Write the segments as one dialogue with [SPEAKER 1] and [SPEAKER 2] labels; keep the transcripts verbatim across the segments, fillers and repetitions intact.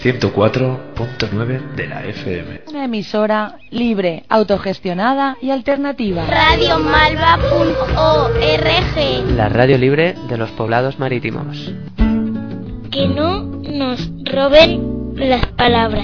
[SPEAKER 1] ciento cuatro punto nueve de la F M.
[SPEAKER 2] Una emisora libre, autogestionada y alternativa.
[SPEAKER 3] radio malva punto org.
[SPEAKER 4] La radio libre de los poblados marítimos.
[SPEAKER 3] Que no nos roben las palabras.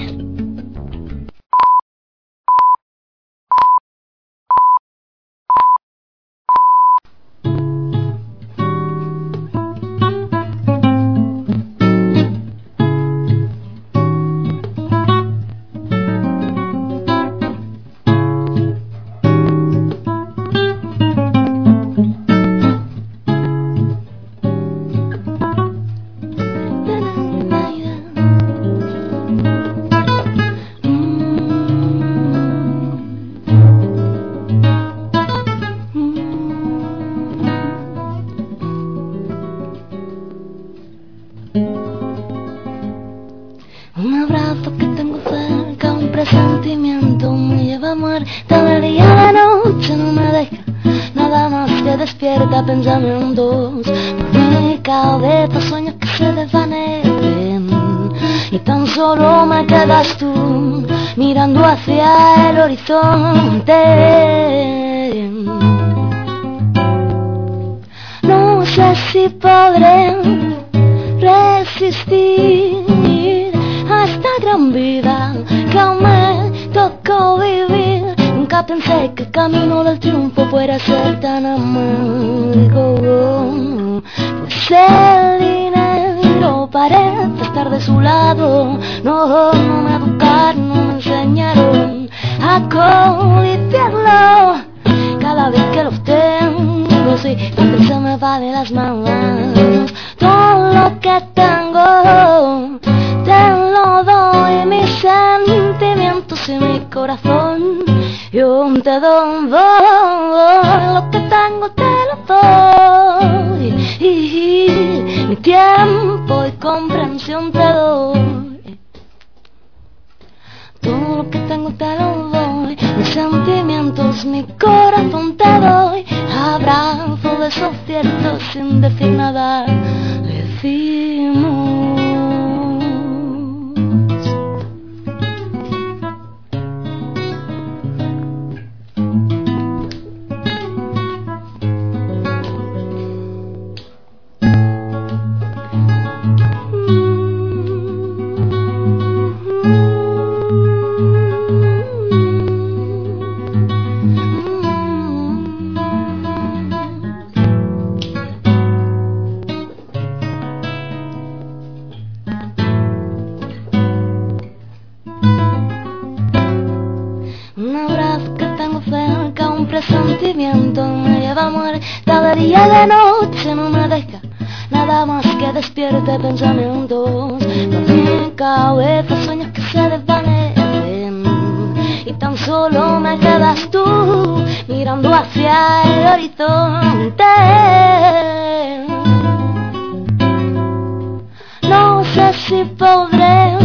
[SPEAKER 5] Pensamientos por mi cabeza, sueños que se desvanecen y tan solo me quedas tú mirando hacia el horizonte. No sé si podré resistir a esta gran vida que aún me tocó vivir. Nunca pensé que el camino del triunfo fuera a ser tan amargo, pues el dinero parece estar de su lado. No, no me educaron, no me enseñaron a codiciarlo. Cada vez que lo tengo, sí, también se me va de las manos. Todo lo que tengo, te lo doy, mis sentimientos y mi corazón. Yo te doy lo que tengo, te lo doy, y, y, mi tiempo y comprensión te doy. Todo lo que tengo te lo doy, mis sentimientos, mi corazón te doy. Abrazo de esos ciertos sin decir nada, decimos. Me lleva a muerte de día y de noche, no me deja nada más que despierte pensamientos. Por mi cabeza sueños que se desvanecen y tan solo me quedas tú mirando hacia el horizonte. No sé si podré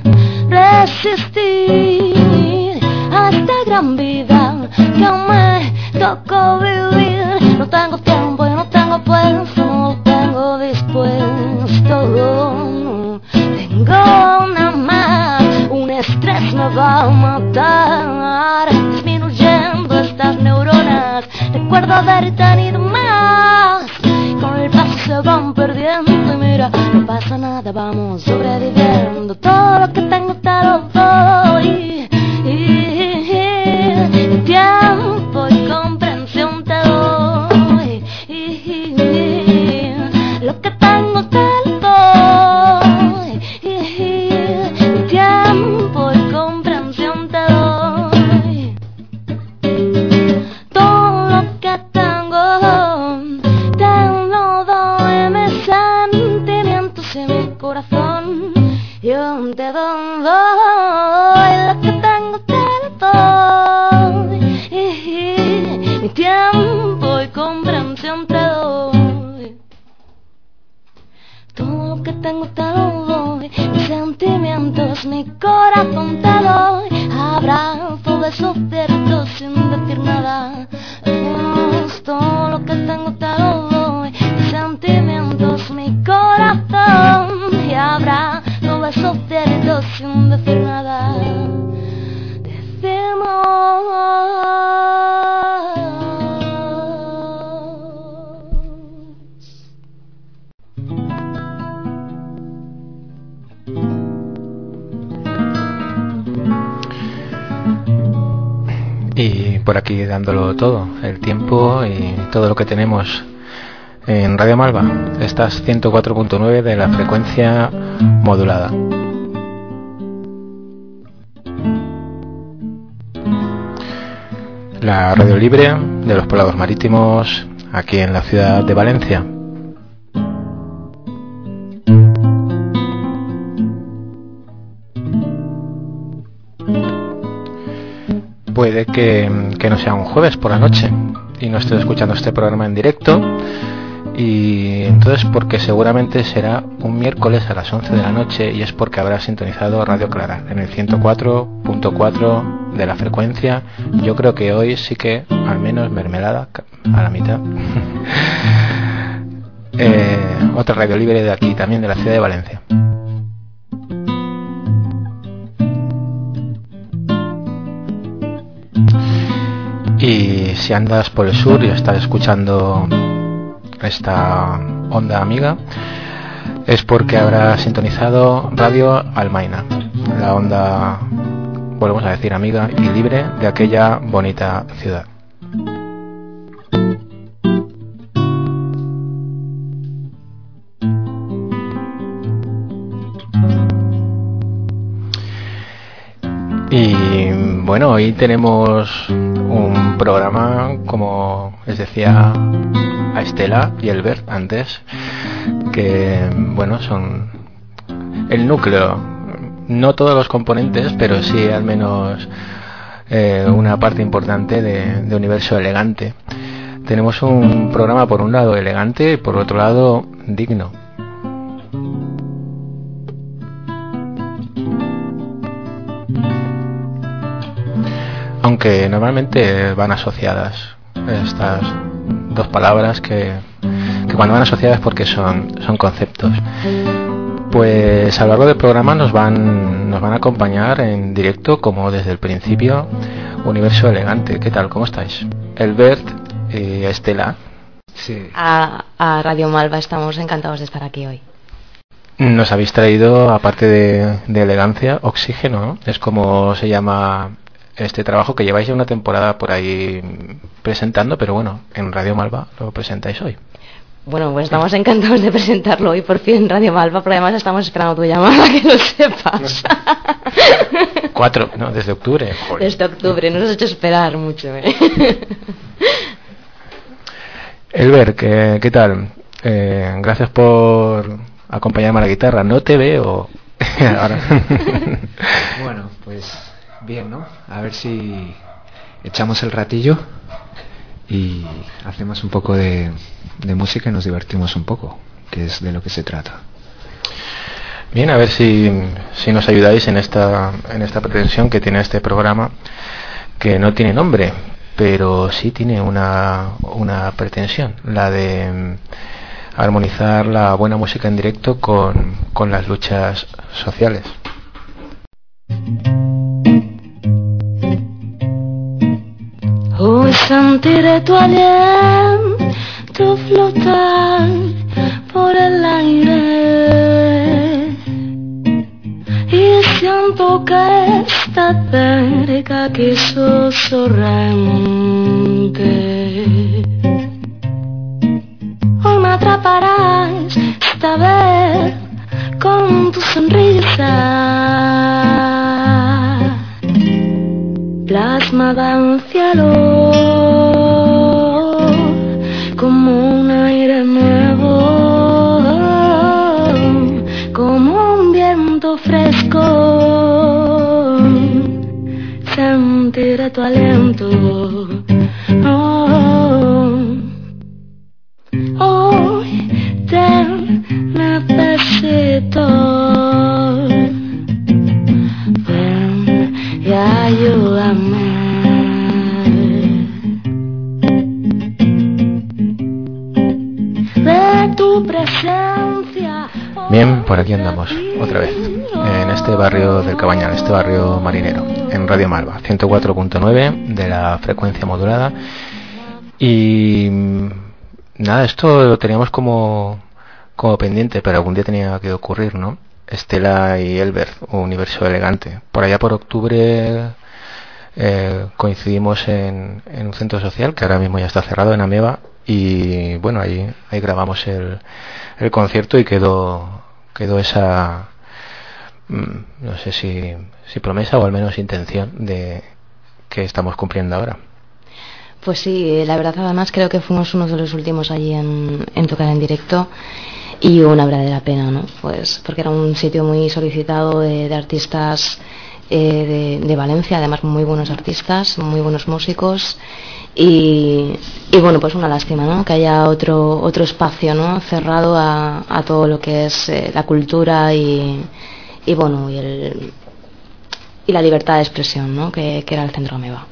[SPEAKER 5] resistir a esta gran vida que aún me tocó vivir. No tengo tiempo, yo no tengo puesto, no tengo dispuesto. No tengo nada más, un estrés me va a matar, disminuyendo estas neuronas. Recuerdo haber tenido más, con el paso se van perdiendo. Y mira, no pasa nada, vamos sobreviviendo. Todo lo que tengo te lo doy, y, y, y, y tiempo y comprensión te doy, y, y, y, lo que tengo te lo doy, y, y, y tiempo y comprensión te doy. Todo lo que tengo te lo doy, mis sentimientos y mi corazón. Yo te doy lo que tengo te lo doy, y, y, mi tiempo y comprensión te doy. Todo lo que tengo te lo doy, mis sentimientos, mi corazón te doy. Abrazo de esos ciertos sin decir nada. Es todo lo que tengo te lo doy, mis sentimientos, mi corazón. Y abrazo de esos ciertos abierto sin decir nada. Decimos
[SPEAKER 6] y por aquí dándolo todo, el tiempo y todo lo que tenemos en Radio Malva. Estas ciento cuatro punto nueve de la frecuencia modulada. La radio libre de los poblados marítimos aquí en la ciudad de Valencia. Puede que, que no sea un jueves por la noche y no esté escuchando este programa en directo, y entonces porque seguramente será un miércoles a las once de la noche, y es porque habrá sintonizado Radio Clara en el ciento cuatro punto cuatro de la frecuencia. Yo creo que hoy sí que al menos mermelada a la mitad. eh, otra radio libre de aquí también, de la ciudad de Valencia. Y si andas por el sur y estás escuchando esta onda amiga, es porque habrá sintonizado Radio Almaina, la onda, volvemos a decir, amiga y libre de aquella bonita ciudad. Y bueno, hoy tenemos un programa, como les decía a Estela y Elbert antes, que bueno, son el núcleo, no todos los componentes, pero sí al menos eh, una parte importante de, de Universo Elegante. Tenemos un programa por un lado elegante y por otro lado digno. Aunque normalmente van asociadas estas dos palabras, que, que cuando van asociadas es porque son, son conceptos. Pues a lo largo del programa nos van, nos van a acompañar en directo, como desde el principio, Universo Elegante. ¿Qué tal? ¿Cómo estáis? Elbert y Estela.
[SPEAKER 7] Sí. A, a Radio Malva estamos encantados de estar aquí hoy.
[SPEAKER 6] Nos habéis traído, aparte de, de elegancia, oxígeno, ¿no? Es como se llama este trabajo que lleváis ya una temporada por ahí presentando, pero bueno, en Radio Malva lo presentáis hoy.
[SPEAKER 7] Bueno, pues estamos encantados de presentarlo hoy por fin en Radio Malva, pero además estamos esperando tu llamada, que lo sepas.
[SPEAKER 6] Cuatro, no, desde octubre. Joder.
[SPEAKER 7] Desde octubre, nos has hecho esperar mucho, ¿eh?
[SPEAKER 6] Elber, ¿qué, qué tal? Eh, gracias por acompañarme a la guitarra. No te veo. Ahora.
[SPEAKER 8] Bueno, pues bien, ¿no? A ver si echamos el ratillo y hacemos un poco de, de música y nos divertimos un poco, que es de lo que se trata.
[SPEAKER 6] Bien, a ver si, si nos ayudáis en esta, en esta pretensión que tiene este programa, que no tiene nombre, pero sí tiene una, una pretensión, la de armonizar la buena música en directo con, con las luchas sociales.
[SPEAKER 5] Hoy sentiré tu aliento flotar por el aire y siento que está cerca aquí susurrante. Hoy me atraparás esta vez con tu sonrisa plasmada en cielo, como un aire nuevo, como un viento fresco. Sentiré tu aliento. Oh, hoy te necesito. Ven y ayúdame. De tu presencia.
[SPEAKER 6] Bien, por aquí andamos otra vez en este barrio del Cabañal, este barrio marinero, en Radio Malva, ciento cuatro punto nueve de la frecuencia modulada. Y nada, esto lo teníamos como, como pendiente, pero algún día tenía que ocurrir, ¿no? Estela y Elbert, Universo Elegante. Por allá por octubre eh, coincidimos en, en un centro social que ahora mismo ya está cerrado, en Ameba, y bueno, ahí, ahí grabamos el, el concierto y quedó, quedó esa, no sé si, si promesa o al menos intención de que estamos cumpliendo ahora.
[SPEAKER 7] Pues sí, la verdad además creo que fuimos uno de los últimos allí en, en tocar en directo y una verdadera pena, ¿no? Pues porque era un sitio muy solicitado de, de artistas eh, de, de Valencia, además muy buenos artistas, muy buenos músicos y, y bueno, pues una lástima, ¿no? Que haya otro otro espacio, ¿no? Cerrado a, a todo lo que es eh, la cultura y, y bueno y el y la libertad de expresión, ¿no? Que, que era el Centro Ameba.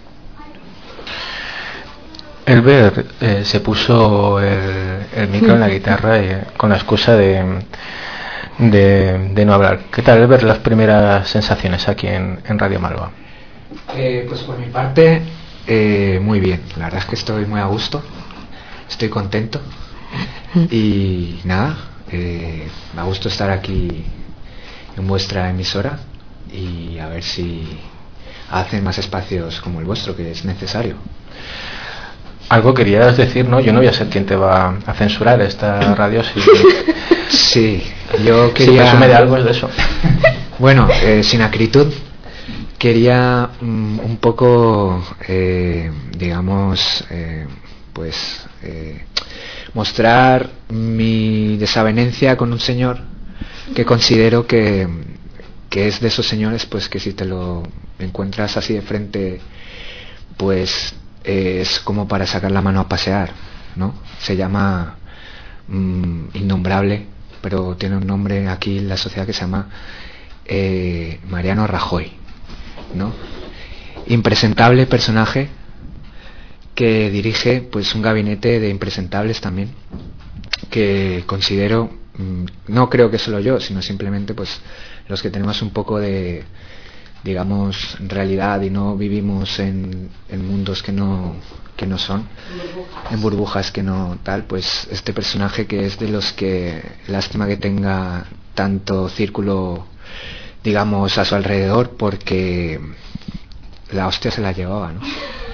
[SPEAKER 6] Elbert eh, se puso el, el micro en la guitarra eh, con la excusa de, de, de no hablar. ¿Qué tal, Elbert, las primeras sensaciones aquí en, en Radio Malva?
[SPEAKER 8] Eh, pues por mi parte, eh, muy bien. La verdad es que estoy muy a gusto, estoy contento y nada, eh, me ha gusto estar aquí en vuestra emisora y a ver si hacen más espacios como el vuestro, que es necesario.
[SPEAKER 6] Algo querías decir, ¿no? Yo no voy a ser quien te va a censurar esta radio. Si...
[SPEAKER 8] Sí, yo quería...
[SPEAKER 6] Si presume de algo es de eso.
[SPEAKER 8] Bueno, eh, sin acritud, quería um, un poco, eh, digamos, eh, pues, eh, mostrar mi desavenencia con un señor que considero que, que es de esos señores, pues, que si te lo encuentras así de frente, pues... es como para sacar la mano a pasear, ¿no? Se llama mmm, Innombrable, pero tiene un nombre aquí en la sociedad que se llama eh, Mariano Rajoy, ¿no? Impresentable personaje que dirige pues un gabinete de impresentables también, que considero, mmm, no creo que solo yo, sino simplemente pues los que tenemos un poco de, digamos, realidad y no vivimos en, en mundos que no que no son, en burbujas que no tal, pues este personaje que es de los que, lástima que tenga tanto círculo, digamos, a su alrededor, porque la hostia se la llevaba, ¿no?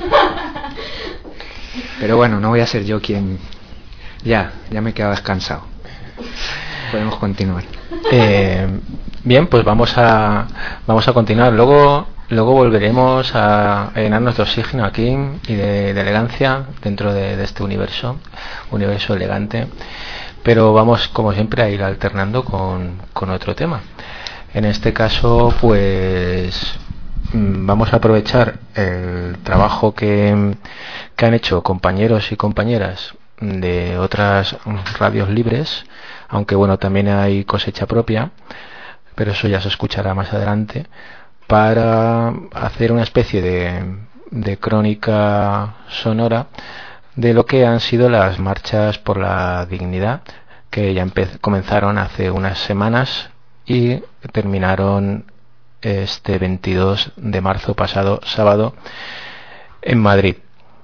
[SPEAKER 8] Pero bueno, no voy a ser yo quien... Ya, ya me quedaba descansado. Podemos continuar.
[SPEAKER 6] Eh, bien, pues vamos a vamos a continuar. Luego luego volveremos a llenarnos de oxígeno aquí y de, de elegancia dentro de, de este universo, universo elegante. Pero vamos, como siempre, a ir alternando con, con otro tema. En este caso, pues vamos a aprovechar el trabajo que, que han hecho compañeros y compañeras de otras radios libres, aunque bueno, también hay cosecha propia, pero eso ya se escuchará más adelante, para hacer una especie de, de crónica sonora de lo que han sido las marchas por la dignidad, que ya comenzaron hace unas semanas y terminaron este veintidós de marzo pasado sábado en Madrid.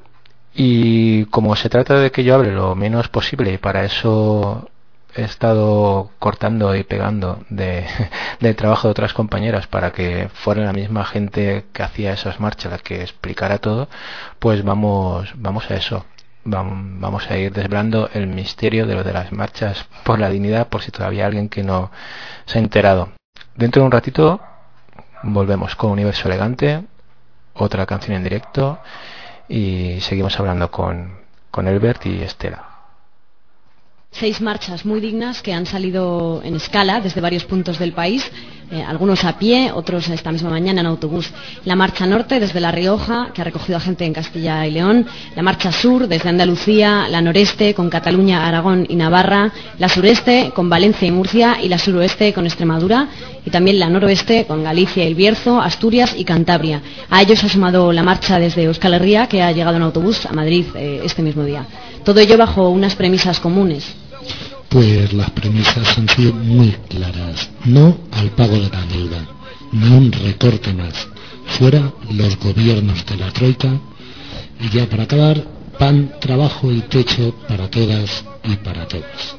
[SPEAKER 6] Y como se trata de que yo hable lo menos posible, y para eso he estado cortando y pegando de, del trabajo de otras compañeras para que fuera la misma gente que hacía esas marchas la que explicara todo, pues vamos vamos a eso. Vamos a ir desvelando el misterio de lo de las marchas por la dignidad, por si todavía hay alguien que no se ha enterado. Dentro de un ratito volvemos con Universo Elegante, otra canción en directo, y seguimos hablando con, con Elbert y Estela.
[SPEAKER 9] Seis marchas muy dignas que han salido en escala desde varios puntos del país, eh, algunos a pie, otros esta misma mañana en autobús. La marcha norte desde La Rioja, que ha recogido a gente en Castilla y León, la marcha sur desde Andalucía, la noreste con Cataluña, Aragón y Navarra, la sureste con Valencia y Murcia y la suroeste con Extremadura, y también la noroeste con Galicia y El Bierzo, Asturias y Cantabria. A ellos ha sumado la marcha desde Euskal Herria, que ha llegado en autobús a Madrid eh, este mismo día. Todo ello bajo unas premisas comunes.
[SPEAKER 10] Pues las premisas han sido muy claras. No al pago de la deuda, ni un recorte más. Fuera los gobiernos de la troika. Y ya para acabar, pan, trabajo y techo para todas y para todos.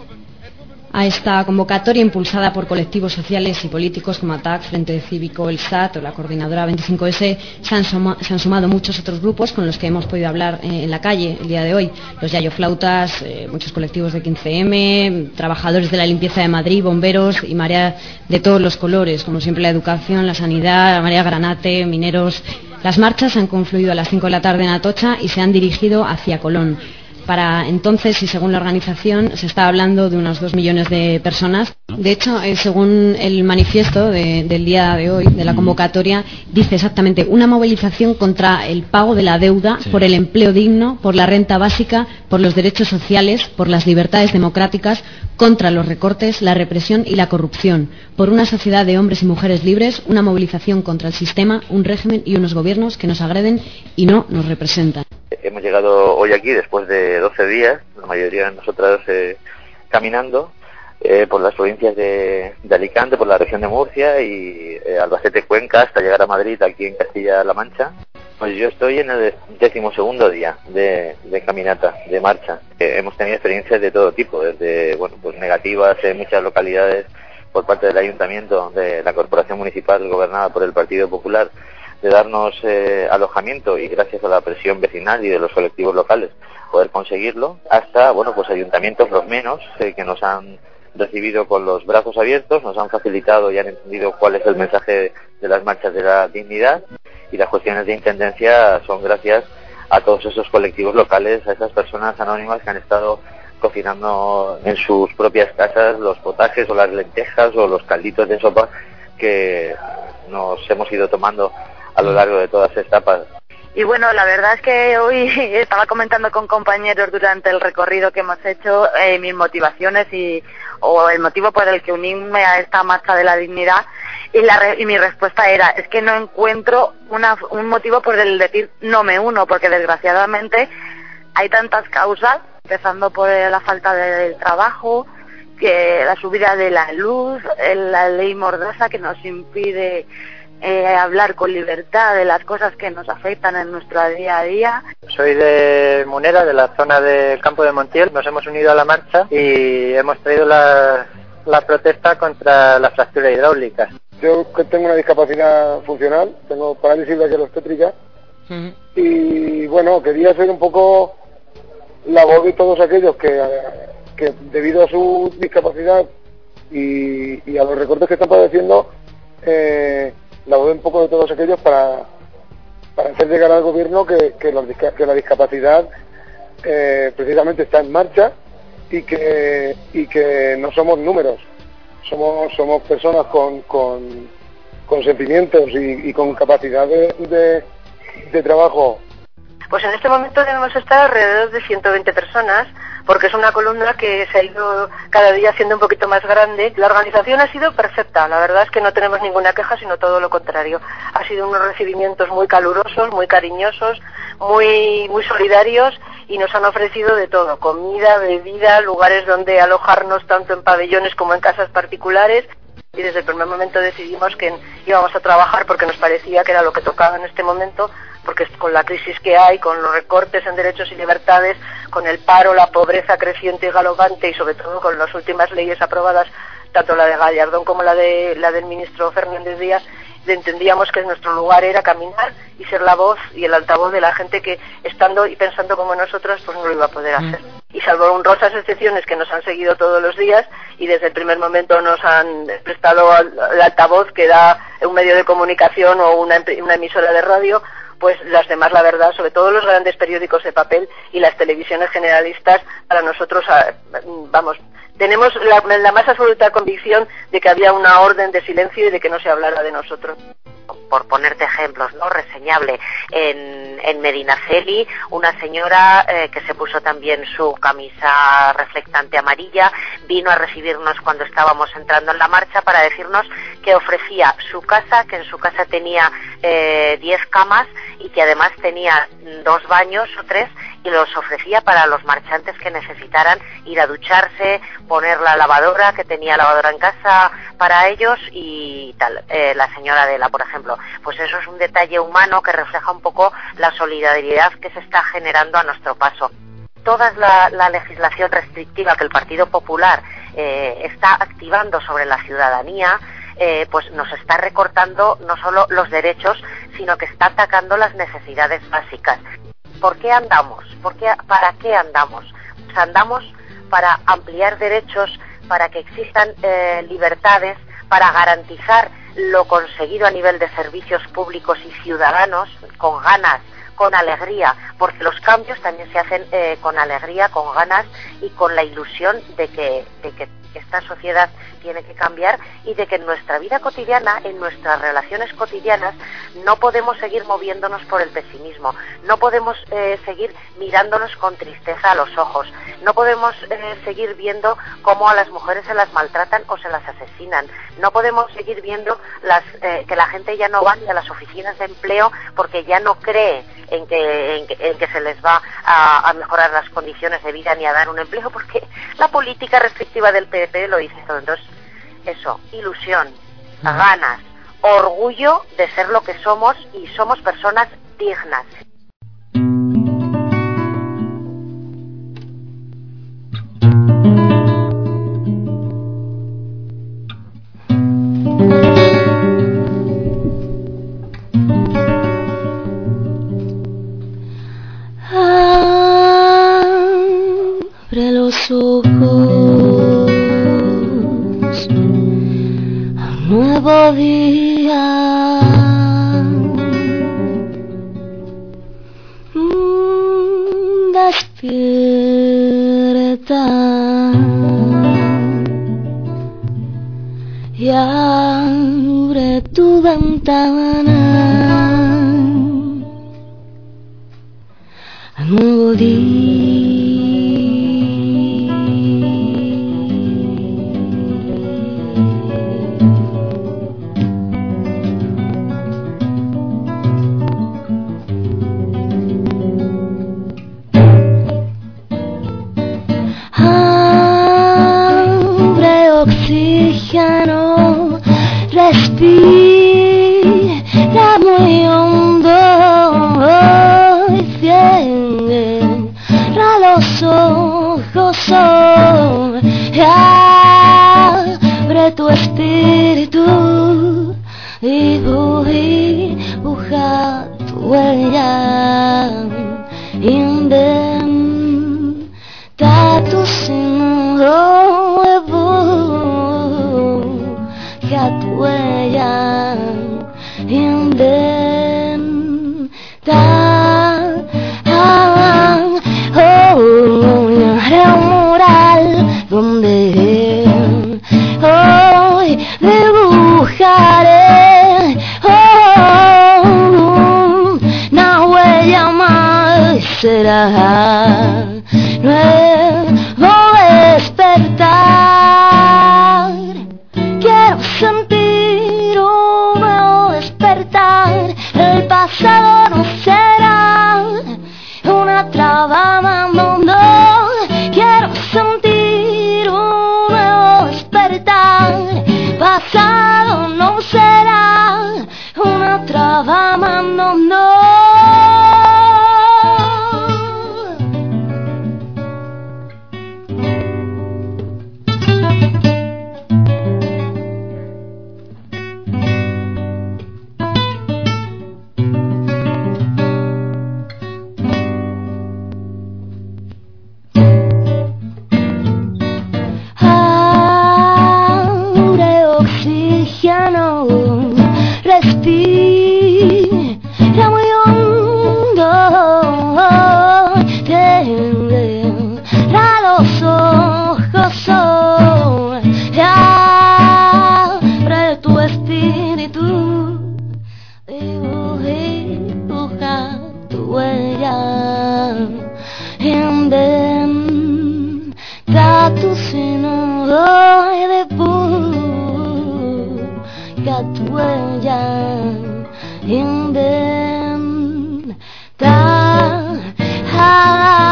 [SPEAKER 9] A esta convocatoria impulsada por colectivos sociales y políticos como A T A C, Frente Cívico, el S A T o la Coordinadora veinticinco ese, se han, suma, se han sumado muchos otros grupos con los que hemos podido hablar eh, en la calle el día de hoy. Los Yayoflautas, eh, muchos colectivos de quince eme, trabajadores de la limpieza de Madrid, bomberos y marea de todos los colores, como siempre la educación, la sanidad, la marea granate, mineros. Las marchas han confluido a las cinco de la tarde en Atocha y se han dirigido hacia Colón. Para entonces, y según la organización, se está hablando de unos dos millones de personas. De hecho, eh, según el manifiesto de, del día de hoy, de la convocatoria, dice exactamente una movilización contra el pago de la deuda, sí, por el empleo digno, por la renta básica, por los derechos sociales, por las libertades democráticas, contra los recortes, la represión y la corrupción, por una sociedad de hombres y mujeres libres, una movilización contra el sistema, un régimen y unos gobiernos que nos agreden y no nos representan.
[SPEAKER 11] Hemos llegado hoy aquí después de doce días, la mayoría de nosotros eh, caminando eh, por las provincias de, de Alicante, por la región de Murcia y eh, Albacete, Cuenca, hasta llegar a Madrid, aquí en Castilla-La Mancha. Pues yo estoy en el decimosegundo día de, de caminata, de marcha. Eh, hemos tenido experiencias de todo tipo, desde bueno, pues negativas en muchas localidades por parte del Ayuntamiento, de la Corporación Municipal gobernada por el Partido Popular, de darnos eh, alojamiento y gracias a la presión vecinal y de los colectivos locales poder conseguirlo, hasta bueno pues ayuntamientos los menos eh, que nos han recibido con los brazos abiertos, nos han facilitado y han entendido cuál es el mensaje de las marchas de la dignidad, y las cuestiones de intendencia son gracias a todos esos colectivos locales, a esas personas anónimas que han estado cocinando en sus propias casas los potajes o las lentejas o los calditos de sopa que nos hemos ido tomando a lo largo de todas estas etapas.
[SPEAKER 12] Y bueno, la verdad es que hoy estaba comentando con compañeros durante el recorrido que hemos hecho eh, mis motivaciones y o el motivo por el que unirme a esta marcha de la dignidad, y, la re, y mi respuesta era, es que no encuentro una, un motivo por el decir no me uno, porque desgraciadamente hay tantas causas, empezando por la falta de trabajo, que la subida de la luz, la ley Mordaza que nos impide Eh, hablar con libertad de las cosas que nos afectan en nuestro día a día.
[SPEAKER 13] Soy de Munera, de la zona del campo de Montiel. Nos hemos unido a la marcha y hemos traído la, la protesta contra la fractura hidráulica.
[SPEAKER 14] Yo tengo una discapacidad funcional, tengo parálisis braquialostétrica, uh-huh. y bueno, quería ser un poco la voz de todos aquellos que, que debido a su discapacidad y, y a los recortes que están padeciendo, eh, la voz un poco de todos aquellos para, para hacer llegar al gobierno que, que, los, que la discapacidad eh, precisamente está en marcha y que, y que no somos números, somos, somos personas con, con, con sentimientos y, y con capacidad de, de, de trabajo.
[SPEAKER 15] Pues en este momento debemos estar alrededor de ciento veinte personas, porque es una columna que se ha ido cada día haciendo un poquito más grande. La organización ha sido perfecta, la verdad es que no tenemos ninguna queja, sino todo lo contrario. Ha sido unos recibimientos muy calurosos, muy cariñosos, muy, muy solidarios, y nos han ofrecido de todo, comida, bebida, lugares donde alojarnos tanto en pabellones como en casas particulares. Y desde el primer momento decidimos que íbamos a trabajar porque nos parecía que era lo que tocaba en este momento, porque con la crisis que hay, con los recortes en derechos y libertades, con el paro, la pobreza creciente y galopante, y sobre todo con las últimas leyes aprobadas, tanto la de Gallardón como la de la del ministro Fernández Díaz, entendíamos que nuestro lugar era caminar y ser la voz y el altavoz de la gente que, estando y pensando como nosotros, pues no lo iba a poder hacer. Y salvo honrosas excepciones que nos han seguido todos los días y desde el primer momento nos han prestado el altavoz que da un medio de comunicación o una, una emisora de radio, pues las demás, la verdad, sobre todo los grandes periódicos de papel y las televisiones generalistas, para nosotros, vamos, tenemos la, la más absoluta convicción de que había una orden de silencio y de que no se hablara de nosotros.
[SPEAKER 16] Por ponerte ejemplos, ¿no? Reseñable. En, en Medinaceli, una señora eh, que se puso también su camisa reflectante amarilla, vino a recibirnos cuando estábamos entrando en la marcha para decirnos que ofrecía su casa, que en su casa tenía eh, diez camas y que además tenía dos baños o tres, y los ofrecía para los marchantes que necesitaran ir a ducharse, poner la lavadora, que tenía lavadora en casa para ellos y tal. Eh, la señora Adela, por ejemplo. Pues eso es un detalle humano que refleja un poco la solidaridad que se está generando a nuestro paso. Toda la, la legislación restrictiva que el Partido Popular eh, está activando sobre la ciudadanía, eh, pues nos está recortando no solo los derechos, sino que está atacando las necesidades básicas. ¿Por qué andamos? ¿Por qué, ¿Para qué andamos? Pues andamos para ampliar derechos, para que existan eh, libertades, para garantizar lo conseguido a nivel de servicios públicos y ciudadanos, con ganas, con alegría, porque los cambios también se hacen eh, con alegría, con ganas y con la ilusión de que, de que esta sociedad tiene que cambiar y de que en nuestra vida cotidiana, en nuestras relaciones cotidianas, no podemos seguir moviéndonos por el pesimismo, no podemos eh, seguir mirándonos con tristeza a los ojos, no podemos eh, seguir viendo cómo a las mujeres se las maltratan o se las asesinan, no podemos seguir viendo las, eh, que la gente ya no va a las oficinas de empleo porque ya no cree en que, en que, en que se les va a, a mejorar las condiciones de vida ni a dar un empleo, porque la política restrictiva del P P lo dice todo. Entonces, eso, ilusión, ganas, orgullo de ser lo que somos y somos personas dignas.
[SPEAKER 5] Abre los ojos, nuevo día, mm, despierta y abre tu ventana al nuevo día. Oxígeno, respira muy hondo y cierra los ojos y abre tu espíritu y dibuja tu huella. Indenta tu signo de busca tu huella. Indenta oh, haré un mural donde hoy dibujaré oh, una huella más será nuevo despertar. Quiero sentir un nuevo despertar. El pasado no será una traba abandonó. Quiero sentir un nuevo despertar. Pasado no será una traba abandonó. Respira muy hondo, cierra los ojos y abre tu espíritu, dibuja tu huella, inventa tu signo de busca tu huella. Indenta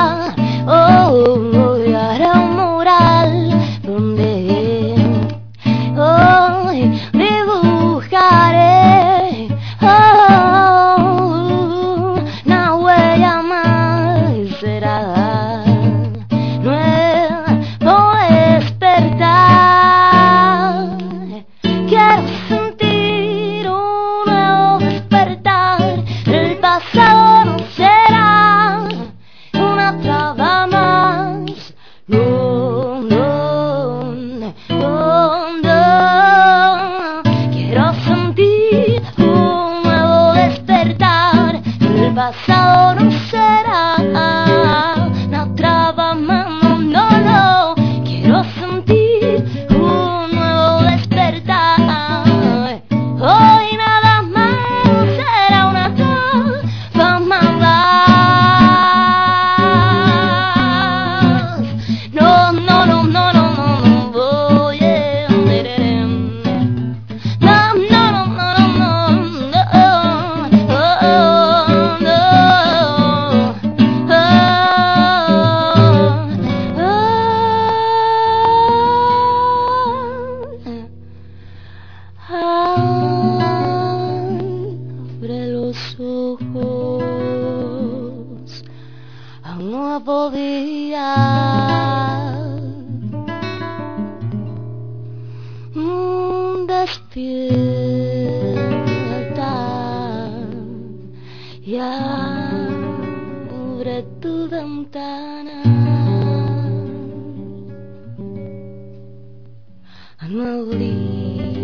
[SPEAKER 5] pasado no será una traba, mano, no, no. Quiero sentir un nuevo despertar. Hoy nada más será una traba más. No, no, no, no, no, no, no voy a entender. No, no, no, no, no, no, no, oh, oh, no, abre los ojos a un nuevo día. Mm, despierta y abre tu ventana a un nuevo día.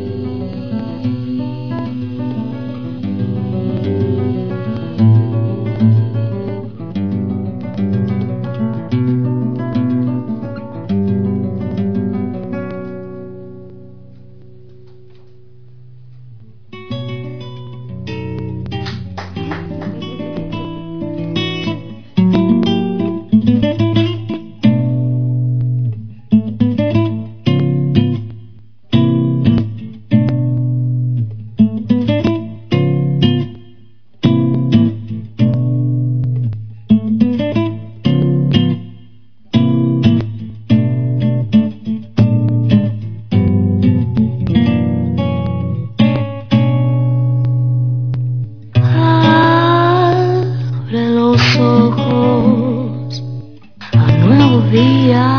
[SPEAKER 5] Abre los ojos a un nuevo día.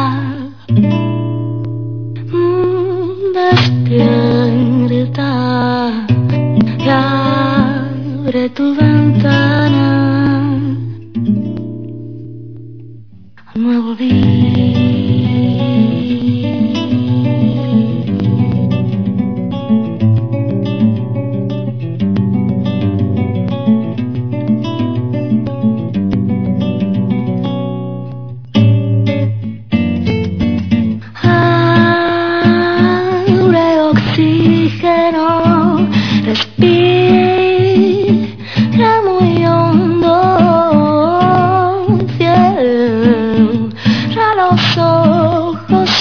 [SPEAKER 5] Mm, despierta y abre tu ventana a un nuevo día. Abre oxígeno, respira muy hondo. Cierra los ojos,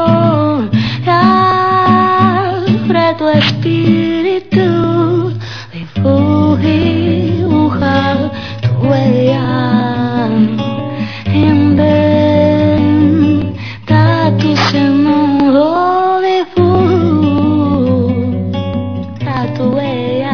[SPEAKER 5] abre tu espíritu, dibuja tu huella. Inventa tu seno, dibuja tu huella.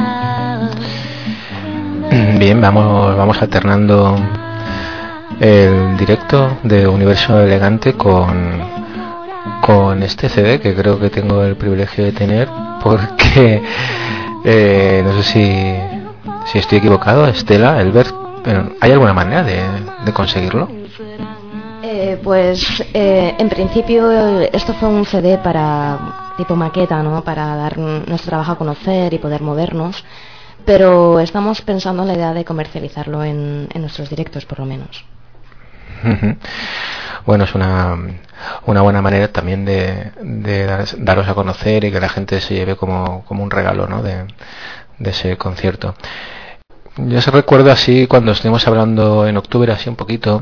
[SPEAKER 6] Bien, vamos, vamos alternando el directo de Universo Elegante con, con este C D que creo que tengo el privilegio de tener, porque eh, no sé si, si estoy equivocado, Estela, Elbert, pero ¿hay alguna manera de, de conseguirlo?
[SPEAKER 7] Eh, pues eh, en principio esto fue un C D para tipo maqueta, ¿no? Para dar nuestro trabajo a conocer y poder movernos, pero estamos pensando en la idea de comercializarlo en, en nuestros directos, por lo menos.
[SPEAKER 6] Bueno, es una, una buena manera también de, de dar, daros a conocer y que la gente se lleve como, como un regalo, ¿no? de, de ese concierto. Yo se recuerdo así cuando estuvimos hablando en octubre así un poquito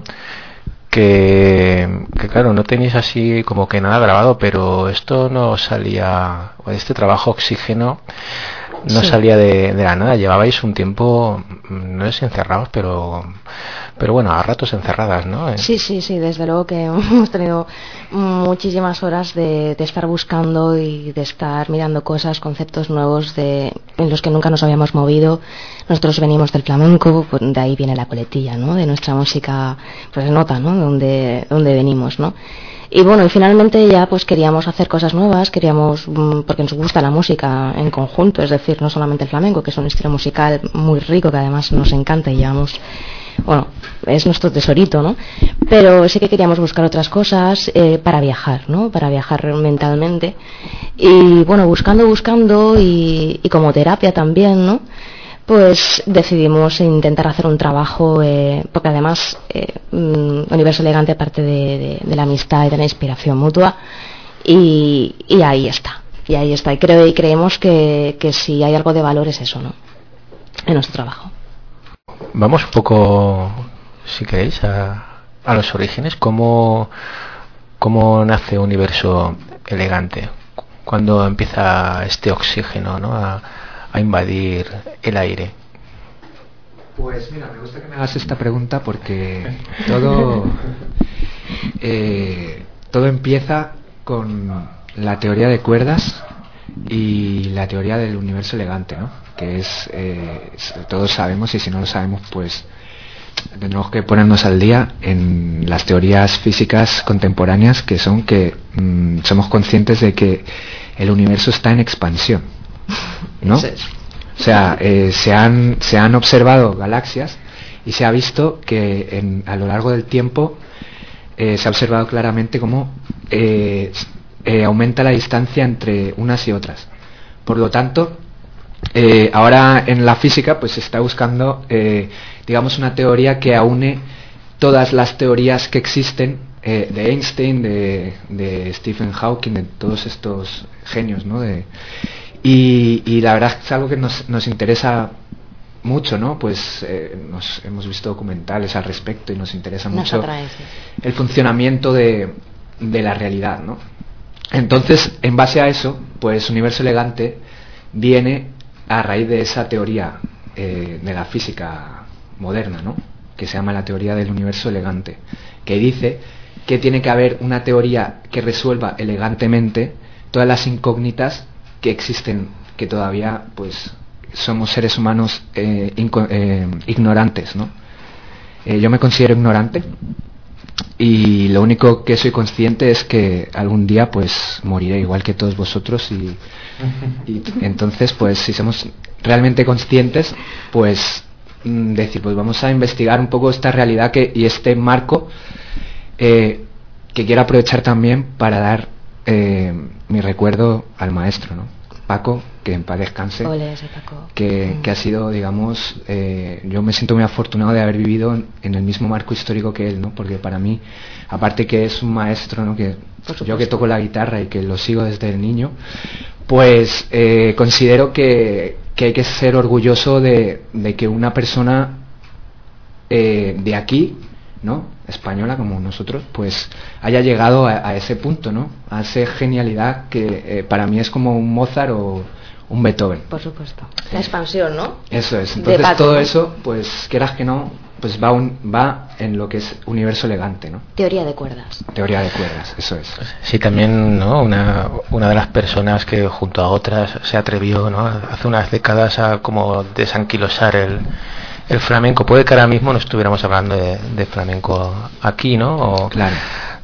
[SPEAKER 6] que, que claro, no tenéis así como que nada grabado, pero esto no salía, este trabajo Oxígeno no sí. salía de, de la nada, llevabais un tiempo, no sé si encerrados, pero pero bueno, a ratos encerradas, ¿no?
[SPEAKER 7] Sí, sí, sí, desde luego que hemos tenido muchísimas horas de, de estar buscando y de estar mirando cosas, conceptos nuevos de, en los que nunca nos habíamos movido. Nosotros venimos del flamenco, pues de ahí viene la coletilla, ¿no? De nuestra música, pues se nota, ¿no? Donde, donde venimos, ¿no? Y bueno, y finalmente ya pues queríamos hacer cosas nuevas, queríamos, porque nos gusta la música en conjunto, es decir, no solamente el flamenco, que es un estilo musical muy rico, que además nos encanta y llevamos, bueno, es nuestro tesorito, ¿no? Pero sí que queríamos buscar otras cosas eh, para viajar, ¿no? Para viajar mentalmente. Y bueno, buscando, buscando y, y como terapia también, ¿no? pues decidimos intentar hacer un trabajo, eh, porque además eh, Universo Elegante aparte de, de, de la amistad y de la inspiración mutua, y, y ahí está, y ahí está, y, creo, y creemos que, que si hay algo de valor es eso, ¿no?, en nuestro trabajo.
[SPEAKER 6] Vamos un poco, si queréis, a, a los orígenes. ¿Cómo, cómo nace Universo Elegante? ¿Cuándo empieza este oxígeno, ¿no?, a, a invadir el aire?
[SPEAKER 8] Pues mira, me gusta que me hagas esta pregunta porque todo eh, todo empieza con la teoría de cuerdas y la teoría del universo elegante, ¿no?, que es, eh, todos sabemos, y si no lo sabemos pues tenemos que ponernos al día en las teorías físicas contemporáneas, que son que mmm, somos conscientes de que el universo está en expansión, ¿no? Sí. O sea, eh, se han se han observado galaxias y se ha visto que en, a lo largo del tiempo eh, se ha observado claramente cómo eh, eh, aumenta la distancia entre unas y otras. Por lo tanto, eh, ahora en la física pues se está buscando, eh, digamos, una teoría que aúne todas las teorías que existen, eh, de Einstein, de, de Stephen Hawking, de todos estos genios, ¿no? De, y, y la verdad es que es algo que nos, nos interesa mucho, ¿no? Pues eh, nos hemos visto documentales al respecto y nos interesa nos mucho atrae, sí. el funcionamiento de, de la realidad, ¿no? Entonces, en base a eso, pues Universo Elegante viene a raíz de esa teoría eh, de la física moderna, ¿no?, que se llama la teoría del universo elegante, que dice que tiene que haber una teoría que resuelva elegantemente todas las incógnitas que existen, que todavía pues somos seres humanos eh, inco- eh, ignorantes, ¿no? Eh, yo me considero ignorante y lo único que soy consciente es que algún día pues moriré igual que todos vosotros y, y entonces pues si somos realmente conscientes pues mm, decir pues vamos a investigar un poco esta realidad que, y este marco eh, que quiero aprovechar también para dar eh, mi recuerdo al maestro, ¿no?, Paco, que en paz descanse.
[SPEAKER 7] Ole, ese Paco.
[SPEAKER 8] Que, que ha sido, digamos, eh, yo me siento muy afortunado de haber vivido en, en el mismo marco histórico que él, ¿no? Porque para mí, aparte que es un maestro, ¿no?, que yo que toco la guitarra y que lo sigo desde el niño, pues eh, considero que, que hay que ser orgulloso de, de que una persona eh, de aquí, ¿no?, española como nosotros, pues haya llegado a, a ese punto, ¿no?, a esa genialidad que eh, para mí es como un Mozart o un Beethoven.
[SPEAKER 7] Por supuesto. La expansión, ¿no?
[SPEAKER 8] Eso es. Entonces Paco, todo ¿no? eso, pues quieras que no, pues va un, va en lo que es universo elegante, ¿no?
[SPEAKER 7] Teoría de cuerdas.
[SPEAKER 8] Teoría de cuerdas, eso es.
[SPEAKER 6] Sí, también, ¿no?, una una de las personas que junto a otras se atrevió, ¿no?, hace unas décadas a como desanquilosar el el flamenco. Puede que ahora mismo no estuviéramos hablando de, de flamenco aquí, ¿no? O...
[SPEAKER 8] Claro.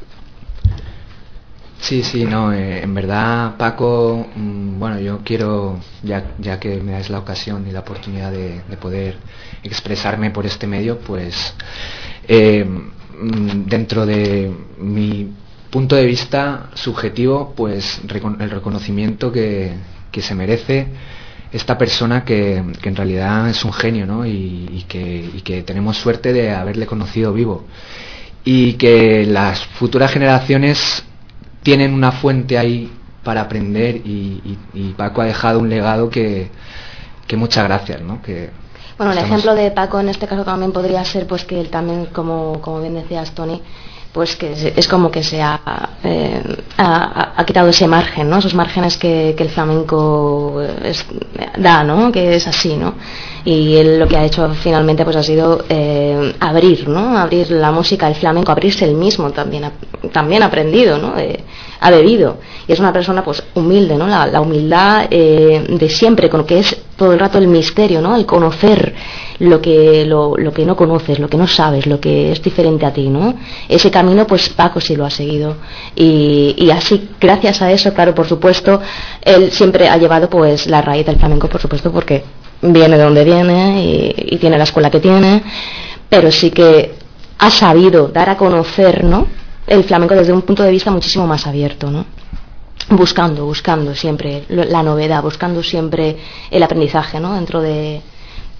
[SPEAKER 8] Sí, sí, no, eh, en verdad, Paco, mmm, bueno, yo quiero, ya, ya que me das la ocasión y la oportunidad de, de poder expresarme por este medio, pues eh, dentro de mi punto de vista subjetivo, pues recon- el reconocimiento que, que se merece esta persona que, que en realidad es un genio, ¿no? Y, y, que, y que tenemos suerte de haberle conocido vivo y que las futuras generaciones tienen una fuente ahí para aprender y, y, y Paco ha dejado un legado que, que muchas gracias, ¿no? Que
[SPEAKER 7] bueno, el
[SPEAKER 8] estamos...
[SPEAKER 7] ejemplo de Paco en este caso también podría ser pues que él también, como, como bien decías, Tony, pues que es, es como que se ha, eh, ha, ha quitado ese margen, ¿no?, esos márgenes que, que el flamenco es, da, ¿no?, que es así, ¿no?, y él lo que ha hecho finalmente pues ha sido eh, abrir, ¿no?, abrir la música, el flamenco, abrirse el mismo, también ha, también ha aprendido, ¿no?, eh, ha bebido, y es una persona pues humilde, ¿no?, la, la humildad eh, de siempre, con lo que es todo el rato el misterio, ¿no?, el conocer lo que lo, lo que no conoces, lo que no sabes, lo que es diferente a ti, ¿no? Ese camino pues Paco sí lo ha seguido y, y así gracias a eso, claro, por supuesto, él siempre ha llevado pues la raíz del flamenco, por supuesto, porque viene de donde viene y, y tiene la escuela que tiene, pero sí que ha sabido dar a conocer, ¿no?, el flamenco desde un punto de vista muchísimo más abierto, ¿no?, buscando, buscando siempre la novedad, buscando siempre el aprendizaje, ¿no?, dentro de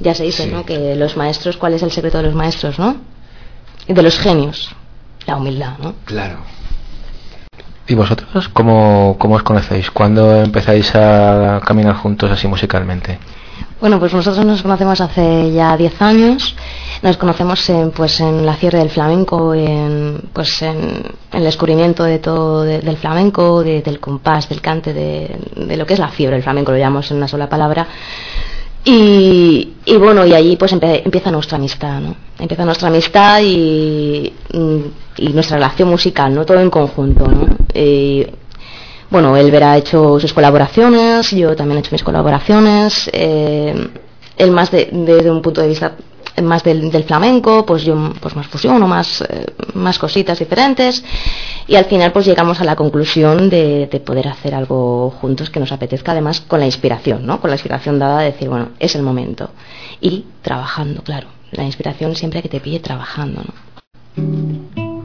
[SPEAKER 7] Ya se dice,
[SPEAKER 8] Sí.
[SPEAKER 7] ¿no? Que los maestros, ¿cuál es el secreto de los maestros, no? Y de los genios, la humildad, ¿no?
[SPEAKER 8] Claro.
[SPEAKER 6] ¿Y vosotros cómo, cómo os conocéis? ¿Cuándo empezáis a caminar juntos así musicalmente?
[SPEAKER 7] Bueno, pues nosotros nos conocemos hace ya diez años. Nos conocemos en, pues, en la fiebre del flamenco, en, pues, en, en el descubrimiento de todo de, del flamenco, de, del compás, del cante, de, de lo que es la fiebre del flamenco, lo llamamos en una sola palabra. Y, y bueno, y allí pues empe, empieza nuestra amistad, ¿no? Empieza nuestra amistad y, y nuestra relación musical, ¿no? Todo en conjunto, ¿no? Y, bueno, él verá hecho sus colaboraciones, yo también he hecho mis colaboraciones, eh, él más de, desde un punto de vista más del, del flamenco, pues yo pues más fusión o más, eh, más cositas diferentes, y al final pues llegamos a la conclusión de, de poder hacer algo juntos que nos apetezca, además con la inspiración, ¿no? Con la inspiración dada de decir, bueno, es el momento, y trabajando, claro, la inspiración siempre que te pille trabajando, ¿no?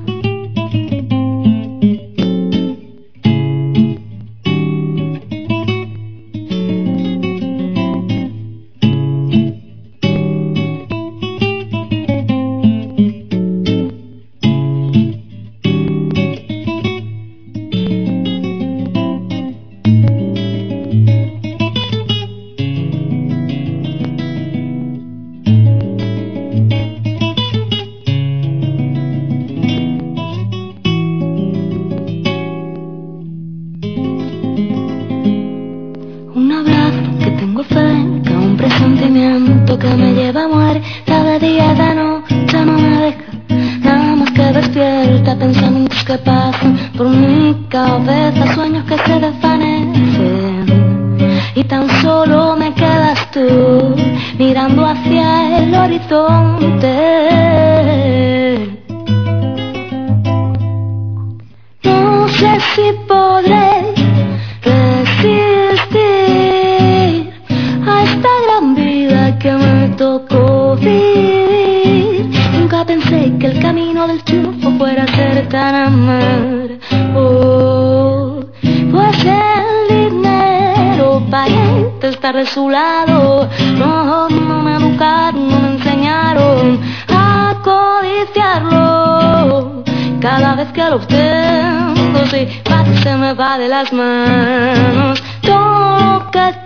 [SPEAKER 7] De las manos, todo lo que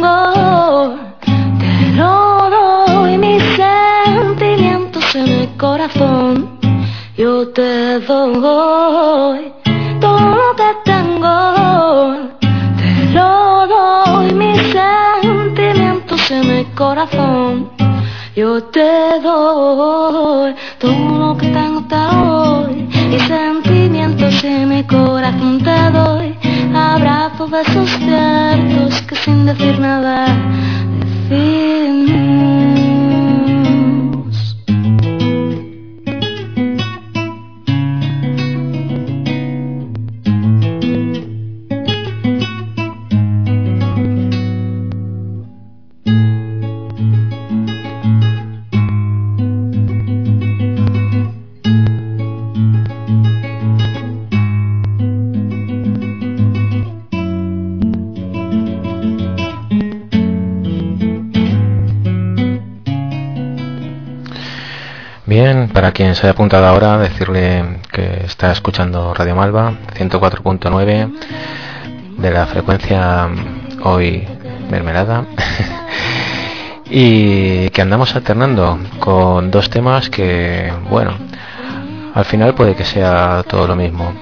[SPEAKER 7] tengo te lo doy, mis sentimientos en el corazón yo te doy, todo lo que tengo te lo doy, mis sentimientos en el corazón yo te doy, todo lo que tengo te doy, mis sentimientos en mi corazón te doy, abrazos, besos ciertos que sin decir nada decimos.
[SPEAKER 6] Bien, para quien se haya apuntado ahora, decirle que está escuchando Radio Malva ciento cuatro punto nueve de la frecuencia hoy mermelada y que andamos alternando con dos temas que, bueno, al final puede que sea todo lo mismo.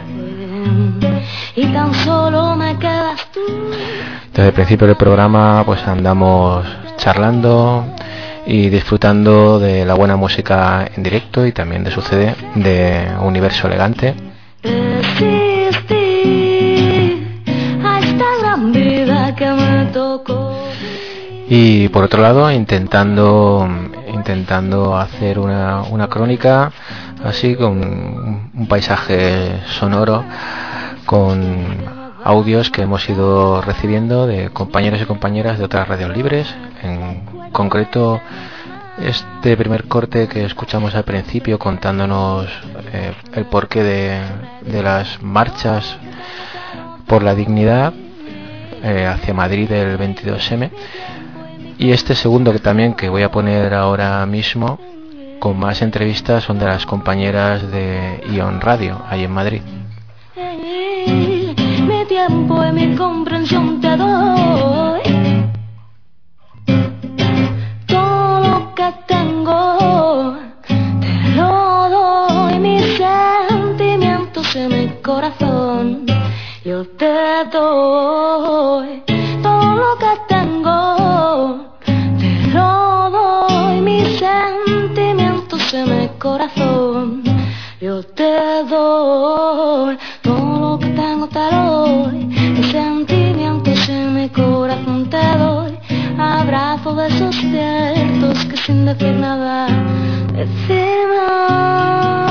[SPEAKER 5] Y tan solo me quedas tú.
[SPEAKER 6] Desde el principio del programa pues andamos charlando y disfrutando de la buena música en directo y también de su C D de Universo Elegante.
[SPEAKER 5] A esta gran vida que me tocó.
[SPEAKER 6] Y por otro lado intentando intentando hacer una, una crónica así con un paisaje sonoro con audios que hemos ido recibiendo de compañeros y compañeras de otras radios libres. En concreto, este primer corte que escuchamos al principio contándonos eh, el porqué de, de las marchas por la dignidad eh, hacia Madrid del veintidós eme, Y este segundo que también que voy a poner ahora mismo, con más entrevistas, son de las compañeras de Ion Radio, ahí en Madrid.
[SPEAKER 5] Mi tiempo y mi comprensión te doy. Todo lo que tengo te lo doy. Mis sentimientos y mi corazón yo te doy. Todo lo que tengo te lo doy. Mis sentimientos y mi corazón yo te doy. Todo lo que tengo te doy. Mis sentimientos y mi corazón te doy. Abrazo de esos ciertos que sin decir nada decimos.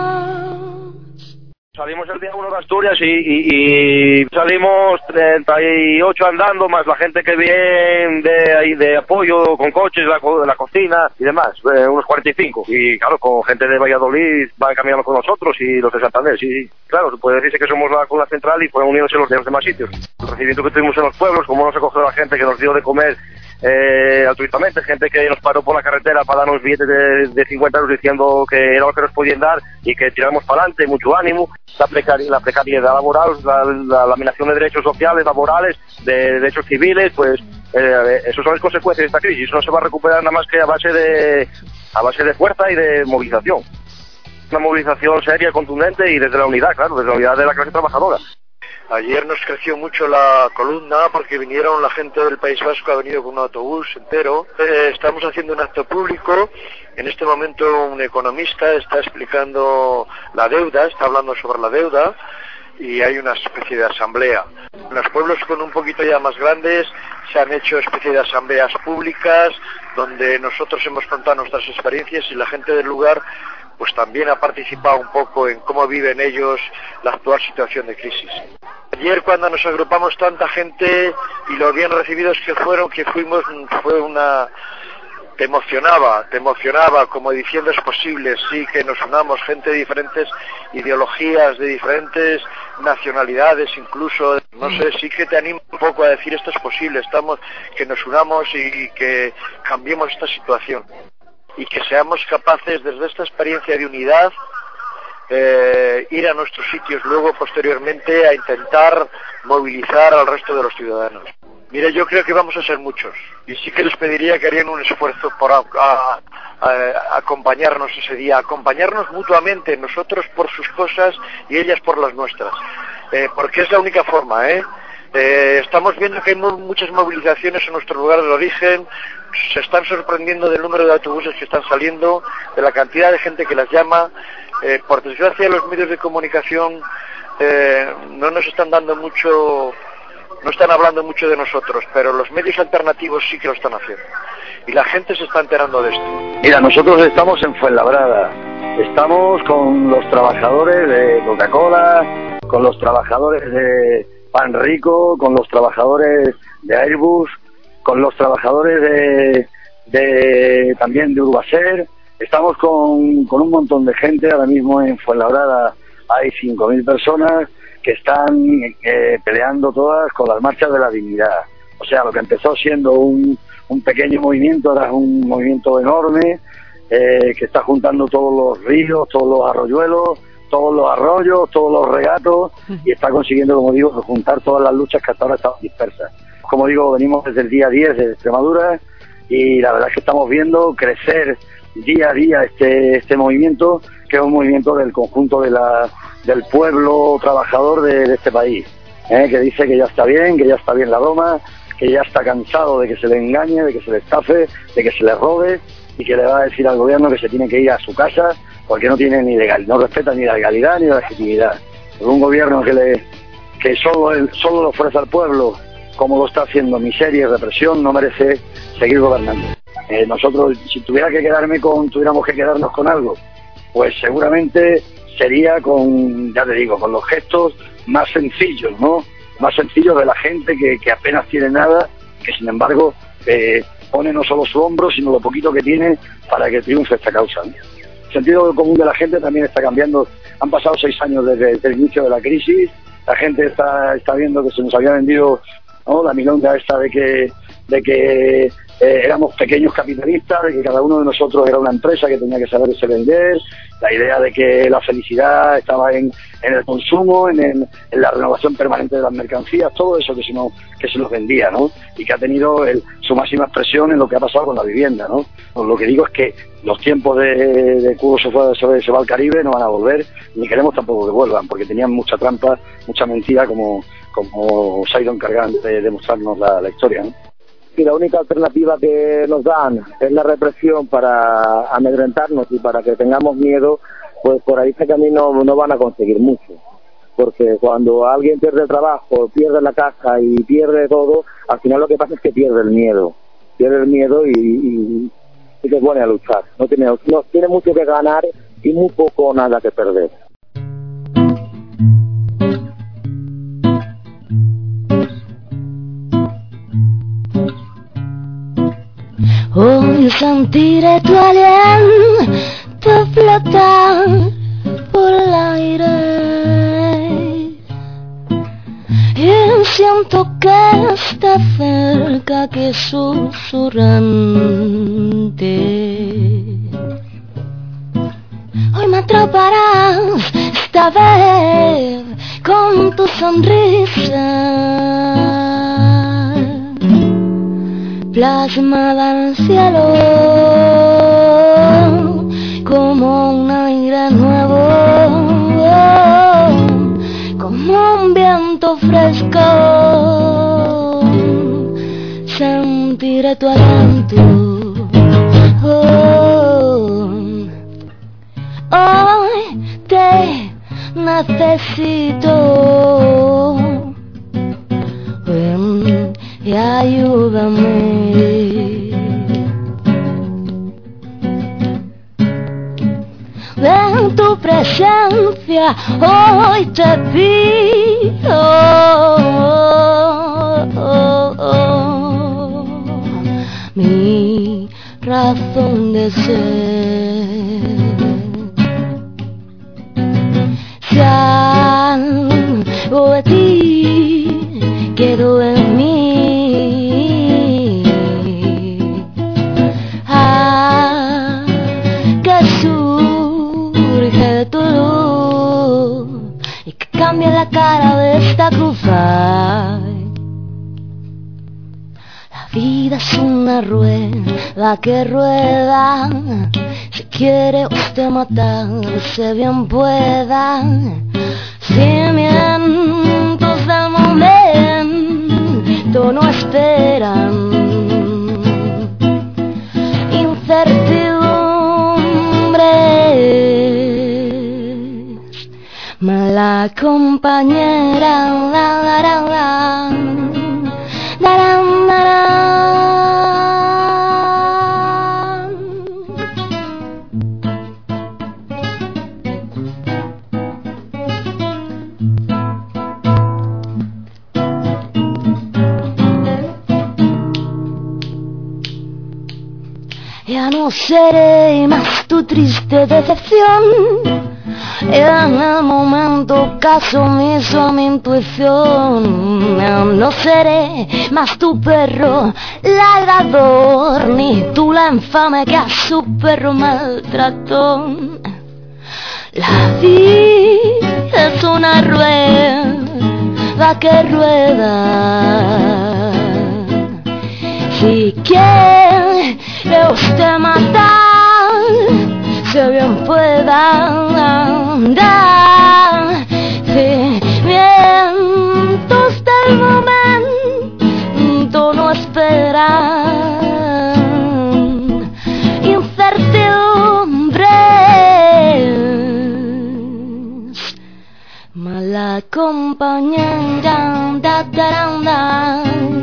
[SPEAKER 17] Salimos el día uno de Asturias y, y, y salimos treinta y ocho andando, más la gente que viene de ahí de apoyo con coches, la, la cocina y demás, eh, unos cuarenta y cinco. Y claro, con gente de Valladolid van caminando con nosotros y los de Santander. Sí, claro, se puede decirse que somos la columna central y fueron unidos en los de los demás sitios. El recibimiento que tuvimos en los pueblos, como nos acogió la gente que nos dio de comer eh, altruistamente, gente que nos paró por la carretera para darnos billetes de, de cincuenta euros diciendo que era lo que nos podían dar y que tiramos para adelante, mucho ánimo. La, precari la precariedad laboral, la, la laminación de derechos sociales, laborales, de derechos civiles, pues eh, eso son las consecuencias de esta crisis. No se va a recuperar nada más que a base de a base de fuerza y de movilización. Una movilización seria, contundente y desde la unidad, claro, desde la unidad de la clase trabajadora.
[SPEAKER 18] Ayer nos creció mucho la columna porque vinieron la gente del País Vasco, ha venido con un autobús entero. Eh, estamos haciendo un acto público. En este momento un economista está explicando la deuda, está hablando sobre la deuda y hay una especie de asamblea. En los pueblos con un poquito ya más grandes se han hecho especie de asambleas públicas donde nosotros hemos contado nuestras experiencias y la gente del lugar pues también ha participado un poco en cómo viven ellos la actual situación de crisis. Ayer cuando nos agrupamos tanta gente y lo bien recibidos que fueron, que fuimos, fue una... te emocionaba, te emocionaba como diciendo es posible, sí, que nos unamos, gente de diferentes ideologías, de diferentes nacionalidades incluso, no sé, sí que te anima un poco a decir esto es posible, estamos, que nos unamos y que cambiemos esta situación. Y que seamos capaces desde esta experiencia de unidad eh, ir a nuestros sitios luego posteriormente a intentar movilizar al resto de los ciudadanos. Mire, yo creo que vamos a ser muchos y sí que les pediría que harían un esfuerzo por a, a, a, acompañarnos ese día, acompañarnos mutuamente, nosotros por sus cosas y ellas por las nuestras, eh, porque es la única forma, ¿eh? Eh, estamos viendo que hay muchas movilizaciones en nuestro lugar de origen, se están sorprendiendo del número de autobuses que están saliendo, de la cantidad de gente que las llama. Eh, por desgracia los medios de comunicación eh, no nos están dando mucho, no están hablando mucho de nosotros, pero los medios alternativos sí que lo están haciendo y la gente se está enterando de esto.
[SPEAKER 19] Mira, nosotros estamos en Fuenlabrada, estamos con los trabajadores de Coca-Cola, con los trabajadores de Pan Rico, con los trabajadores de Airbus, con los trabajadores de, de también de Urbaser. Estamos con, con un montón de gente. Ahora mismo en Fuenlabrada hay cinco mil personas que están eh, peleando todas con las marchas de la dignidad. O sea, lo que empezó siendo un, un pequeño movimiento ahora es un movimiento enorme eh, que está juntando todos los ríos, todos los arroyuelos, todos los arroyos, todos los regatos y está consiguiendo, como digo, juntar todas las luchas que hasta ahora estaban dispersas. Como digo, venimos desde el día diez de Extremadura y la verdad es que estamos viendo crecer día a día este este movimiento, que es un movimiento del conjunto de la, del pueblo trabajador de, de este país, ¿eh? Que dice que ya está bien, que ya está bien la broma, que ya está cansado de que se le engañe, de que se le estafe, de que se le robe y que le va a decir al gobierno que se tiene que ir a su casa porque no tiene ni legal, no respeta ni la legalidad ni la legitimidad. Un gobierno que le que solo el, solo le ofrece al pueblo, como lo está haciendo, miseria y represión, no merece seguir gobernando. Eh, nosotros, si tuviera que quedarme con, tuviéramos que quedarnos con algo, pues seguramente sería con, ya te digo, con los gestos más sencillos, ¿no? Más sencillos de la gente que, que apenas tiene nada, que sin embargo eh, pone no solo su hombro, sino lo poquito que tiene para que triunfe esta causa, ¿no? El sentido común de la gente también está cambiando. Han pasado seis años desde, desde el inicio de la crisis. La gente está, está viendo que se nos había vendido, ¿no?, la milonga esta de que de que eh, éramos pequeños capitalistas, de que cada uno de nosotros era una empresa que tenía que saberse vender, la idea de que la felicidad estaba en, en el consumo, en, en, en la renovación permanente de las mercancías, todo eso que se nos, que se nos vendía, ¿no? Y que ha tenido el, su máxima expresión en lo que ha pasado con la vivienda, ¿no? Pues lo que digo es que los tiempos de, de Cubo se, fue, se, se va al Caribe no van a volver, ni queremos tampoco que vuelvan, porque tenían mucha trampa, mucha mentira, como, como se ha ido encargando de demostrarnos la, la historia, ¿no? Y la única alternativa que nos dan es la represión para amedrentarnos y para que tengamos miedo, pues por ahí ese camino no van a conseguir mucho. Porque cuando alguien pierde el trabajo, pierde la casa y pierde todo, al final lo que pasa es que pierde el miedo. Pierde el miedo y, y, y se pone a luchar. No tiene, no, tiene mucho que ganar y muy poco o nada que perder.
[SPEAKER 5] Hoy sentiré tu aliento flotar por el aire y siento que está cerca, que es susurrante. Hoy me atraparás esta vez con tu sonrisa plasmada en el cielo, como un aire nuevo, como un viento fresco. Sentiré tu aliento. Oh, hoy te necesito. Ven y ayúdame. En tu presencia hoy te pido, oh, oh, oh, mi razón de ser. Si algo de ti quedó en mí, ah, que surge tu luz y que cambia la cara de esta cruz. Ay, la vida es una rueda que rueda. Si quiere usted matarse, bien pueda. Cimientos del momento no esperan. Incertidumbres, mala compañera. La, la, la, la, la, la, la, la. Ya no seré más tu triste decepción. En el momento caso omiso a mi intuición. No seré más tu perro ladrador, ni tú la infame que a su perro maltrató. La vida es una rueda que rueda. Si quiere usted matar, se bien pueda andar. Cimientos del momento no esperan. Incertidumbres, mala compañera. Da, da, da, da.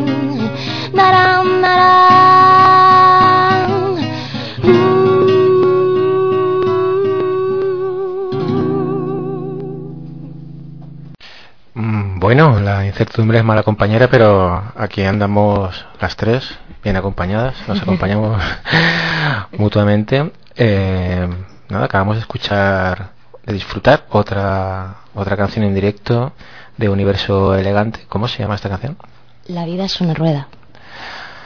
[SPEAKER 6] Bueno, la incertidumbre es mala compañera, pero aquí andamos las tres bien acompañadas, nos acompañamos mutuamente. Eh, nada, acabamos de escuchar, de disfrutar otra otra canción en directo de Universo Elegante. ¿Cómo se llama esta canción?
[SPEAKER 7] La vida es una rueda.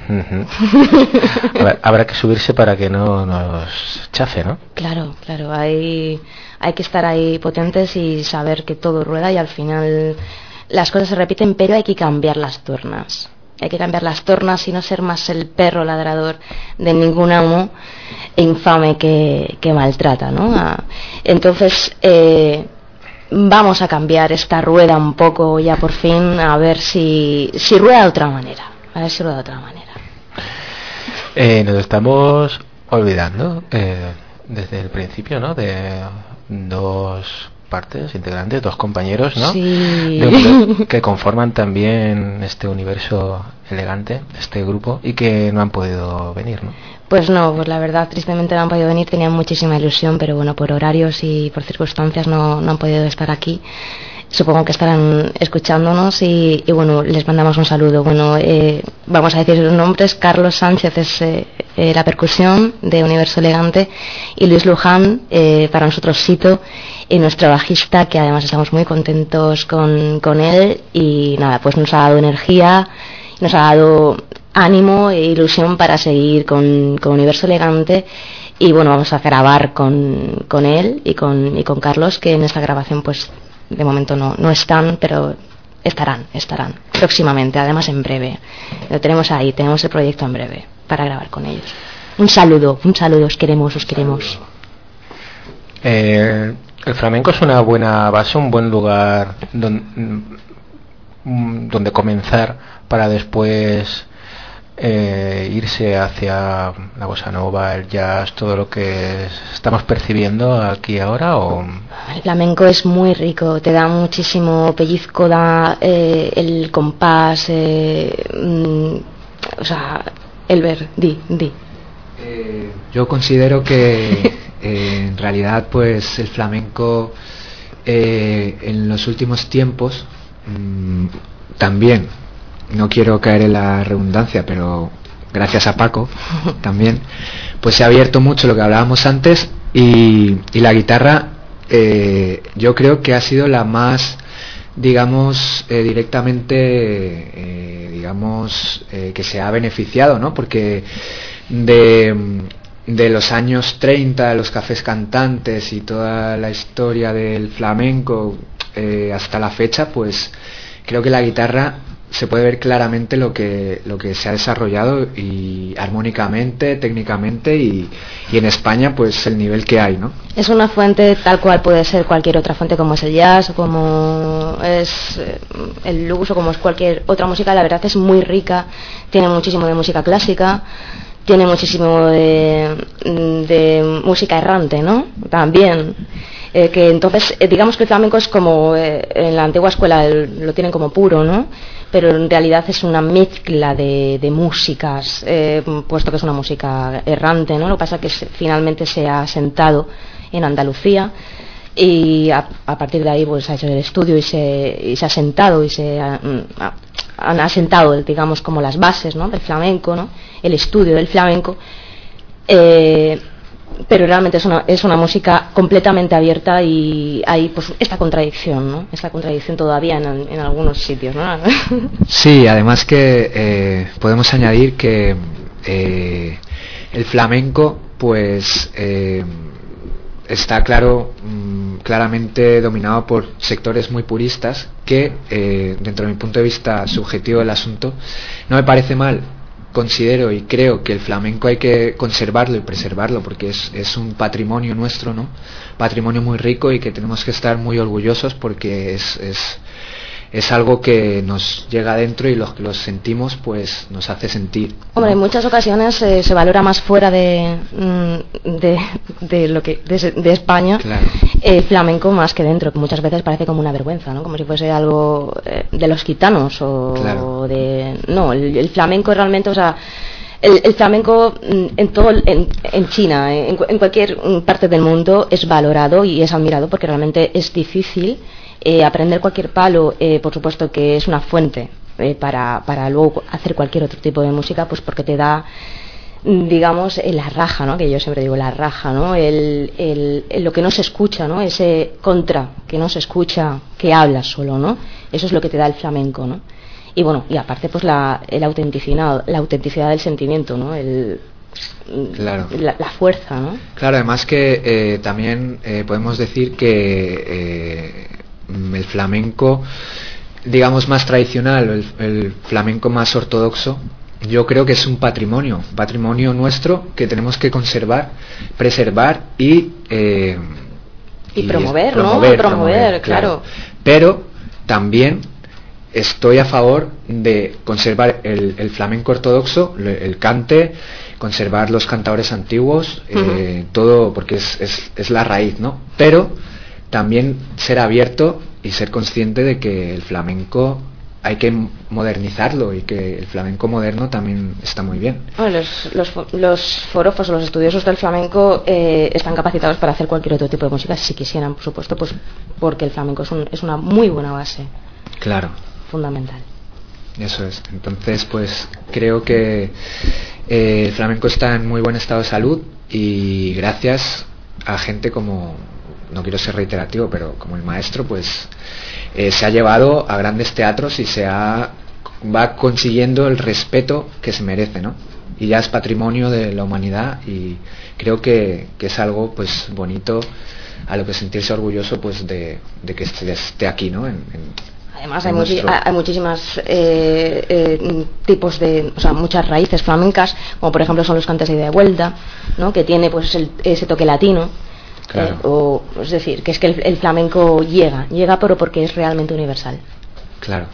[SPEAKER 6] Uh-huh. Habrá, habrá que subirse para que no nos chafe, ¿no?
[SPEAKER 7] Claro, claro, hay, hay que estar ahí potentes y saber que todo rueda y al final las cosas se repiten, pero hay que cambiar las tornas. Hay que cambiar las tornas y no ser más el perro ladrador de ningún amo infame que, que maltrata, ¿no? Ah, entonces, eh, vamos a cambiar esta rueda un poco ya por fin, a ver si, si rueda de otra manera. A ver si rueda de otra manera.
[SPEAKER 6] Eh, nos estamos olvidando eh, desde el principio, ¿no? De dos partes integrantes, dos compañeros, ¿no?
[SPEAKER 7] Sí.
[SPEAKER 6] De, que conforman también este universo elegante, este grupo, y que no han podido venir, ¿no?
[SPEAKER 7] Pues no, pues la verdad, tristemente no han podido venir, tenían muchísima ilusión, pero bueno, por horarios y por circunstancias no, no han podido estar aquí. Supongo que estarán escuchándonos y, y bueno, les mandamos un saludo. Bueno, eh, vamos a decir sus nombres. Carlos Sánchez es eh, eh, la percusión de Universo Elegante y Luis Luján, eh, para nosotros Sito, y nuestro bajista, que además estamos muy contentos con, con él y nada, pues nos ha dado energía, nos ha dado ánimo e ilusión para seguir con, con Universo Elegante. Y bueno, vamos a grabar con, con él y con, y con Carlos, que en esta grabación pues de momento no, no están, pero estarán, estarán próximamente, además en breve. Lo tenemos ahí, tenemos el proyecto en breve para grabar con ellos. Un saludo, un saludo, os queremos, os queremos.
[SPEAKER 6] Eh, el flamenco es una buena base, un buen lugar donde, donde comenzar para después eh, irse hacia la bossa nova, el jazz, todo lo que estamos percibiendo aquí ahora. ¿O?
[SPEAKER 7] El flamenco es muy rico, te da muchísimo pellizco, da eh, el compás, eh, mm, o sea, el ver, di, di.
[SPEAKER 8] Eh, yo considero que eh, en realidad pues el flamenco eh, en los últimos tiempos mmm, también, no quiero caer en la redundancia, pero gracias a Paco también, pues se ha abierto mucho lo que hablábamos antes y, y la guitarra eh, yo creo que ha sido la más, digamos, eh, directamente, eh, digamos, eh, que se ha beneficiado, ¿no? Porque de, de los años treinta, los cafés cantantes y toda la historia del flamenco eh, hasta la fecha, pues creo que la guitarra se puede ver claramente lo que lo que se ha desarrollado y armónicamente, técnicamente y, y en España pues el nivel que hay, ¿no?
[SPEAKER 7] Es una fuente tal cual puede ser cualquier otra fuente, como es el jazz o como es el blues o como es cualquier otra música. La verdad es muy rica, tiene muchísimo de música clásica, tiene muchísimo de, de música errante, ¿no? También. Eh, que entonces, eh, digamos que el flamenco es como, eh, en la antigua escuela el, lo tienen como puro, ¿no? Pero en realidad es una mezcla de, de músicas, eh, puesto que es una música errante, ¿no? Lo que pasa es que se, finalmente se ha asentado en Andalucía y a, a partir de ahí pues ha hecho el estudio y se, y se ha asentado y se ha, ha, han asentado, digamos, como las bases, ¿no? Del flamenco, ¿no? El estudio del flamenco. Eh, pero realmente es una, es una música completamente abierta y hay pues esta contradicción, ¿no? Esta contradicción todavía en, en algunos sitios, ¿no?
[SPEAKER 8] Sí, además que eh, podemos añadir que eh, el flamenco pues eh, está claro, mmm, claramente dominado por sectores muy puristas que eh, dentro de mi punto de vista subjetivo del asunto no me parece mal. Considero y creo que el flamenco hay que conservarlo y preservarlo porque es, es un patrimonio nuestro, ¿no? Patrimonio muy rico y que tenemos que estar muy orgullosos porque es, es, es algo que nos llega adentro y los que los sentimos pues nos hace sentir, ¿no?
[SPEAKER 7] Hombre, en muchas ocasiones eh, se valora más fuera de, de, de lo que de, de España, claro. El flamenco más que dentro, que muchas veces parece como una vergüenza, ¿no? Como si fuese algo eh, de los gitanos o claro. de no, el, el flamenco realmente, o sea, el, el flamenco en todo en, en China, en, en cualquier parte del mundo es valorado y es admirado porque realmente es difícil. Eh, aprender cualquier palo, eh, por supuesto que es una fuente eh, para, para luego hacer cualquier otro tipo de música, pues porque te da, digamos, eh, la raja, ¿no? Que yo siempre digo la raja, ¿no? El, el, el, lo que no se escucha, ¿no? Ese contra que no se escucha, que habla solo, ¿no? Eso es lo que te da el flamenco, ¿no? y bueno, y aparte pues la, la autenticidad, la autenticidad del sentimiento, ¿no? El,
[SPEAKER 8] claro.
[SPEAKER 7] la, la fuerza, ¿no?
[SPEAKER 8] Claro, además que eh, también eh, podemos decir que eh, el flamenco, digamos, más tradicional, el, el flamenco más ortodoxo, yo creo que es un patrimonio, patrimonio nuestro que tenemos que conservar, preservar y eh,
[SPEAKER 7] y, y promover,
[SPEAKER 8] promover,
[SPEAKER 7] ¿no? Promover, promover claro.
[SPEAKER 8] claro. Pero también estoy a favor de conservar el, el flamenco ortodoxo, el cante, conservar los cantadores antiguos, uh-huh. eh, todo, porque es, es, es la raíz, ¿no? Pero también ser abierto y ser consciente de que el flamenco hay que modernizarlo y que el flamenco moderno también está muy bien.
[SPEAKER 7] Bueno, los, los, los forofos o los estudiosos del flamenco eh, están capacitados para hacer cualquier otro tipo de música si quisieran, por supuesto, pues porque el flamenco es, un, es una muy buena base.
[SPEAKER 8] Claro.
[SPEAKER 7] Fundamental.
[SPEAKER 8] Eso es. Entonces, pues creo que eh, el flamenco está en muy buen estado de salud y gracias a gente como, no quiero ser reiterativo, pero como el maestro, pues eh, se ha llevado a grandes teatros y se ha va consiguiendo el respeto que se merece, ¿no? Y ya es patrimonio de la humanidad y creo que, que es algo pues bonito a lo que sentirse orgulloso pues de, de que esté, esté aquí, ¿no? En, en,
[SPEAKER 7] Además hay, nuestro... hay muchísimas eh, eh, tipos de, o sea, muchas raíces flamencas, como por ejemplo son los cantes de ida y vuelta, ¿no? Que tiene pues el, ese toque latino. Claro. Eh, o, es decir, que es que el, el flamenco llega, llega pero porque es realmente universal.
[SPEAKER 8] Claro.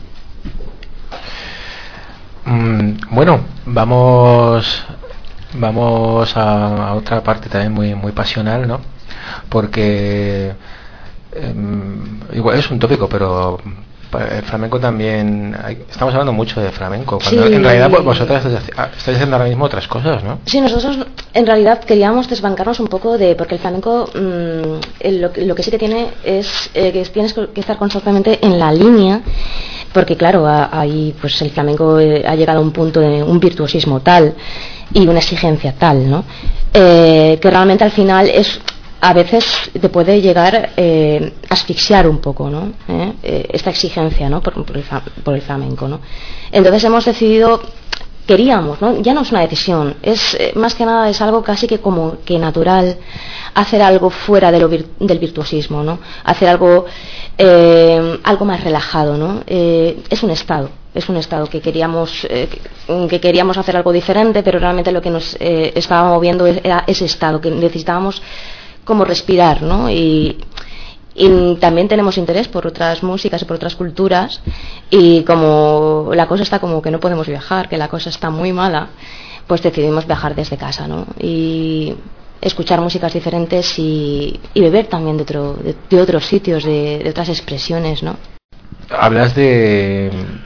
[SPEAKER 6] Mm, bueno, vamos vamos a, a otra parte también muy muy pasional, ¿no? Porque eh, igual es un tópico, pero el flamenco también hay, estamos hablando mucho de flamenco cuando sí. En realidad vosotras estáis haciendo ahora mismo otras cosas, ¿no?
[SPEAKER 7] Sí, nosotros en realidad queríamos desbancarnos un poco de, porque el flamenco mmm, lo, lo que sí que tiene es eh, que tienes que estar constantemente en la línea, porque claro, ahí pues el flamenco ha llegado a un punto de un virtuosismo tal y una exigencia tal, ¿no? Eh, que realmente al final es a veces te puede llegar eh, a asfixiar un poco, ¿no? ¿Eh? Eh, esta exigencia, ¿no? Por, por, el, por el flamenco, ¿no? Entonces hemos decidido, queríamos, ¿no? Ya no es una decisión, es eh, más que nada es algo casi que como que natural, hacer algo fuera de lo vir, del virtuosismo, ¿no? Hacer algo eh, algo más relajado, ¿no? Eh, es un estado. Es un estado que queríamos eh, que queríamos hacer algo diferente, pero realmente lo que nos eh, estaba moviendo era ese estado que necesitábamos como respirar, ¿no? Y, y también tenemos interés por otras músicas y por otras culturas, y como la cosa está como que no podemos viajar, que la cosa está muy mala, pues decidimos viajar desde casa, ¿no? Y escuchar músicas diferentes y, y beber también de, otro, de, de otros sitios, de, de otras expresiones, ¿no?
[SPEAKER 6] Hablas de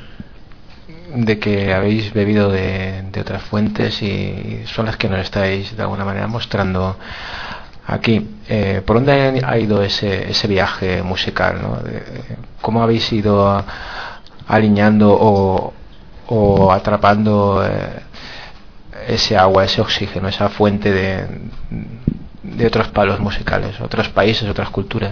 [SPEAKER 6] de que habéis bebido de, de otras fuentes y son las que nos estáis de alguna manera mostrando aquí. Eh, ¿Por dónde ha ido ese, ese viaje musical, ¿no? De, ¿Cómo habéis ido a, alineando o, o atrapando eh, ese agua, ese oxígeno, esa fuente de, de otros palos musicales, otros países, otras culturas?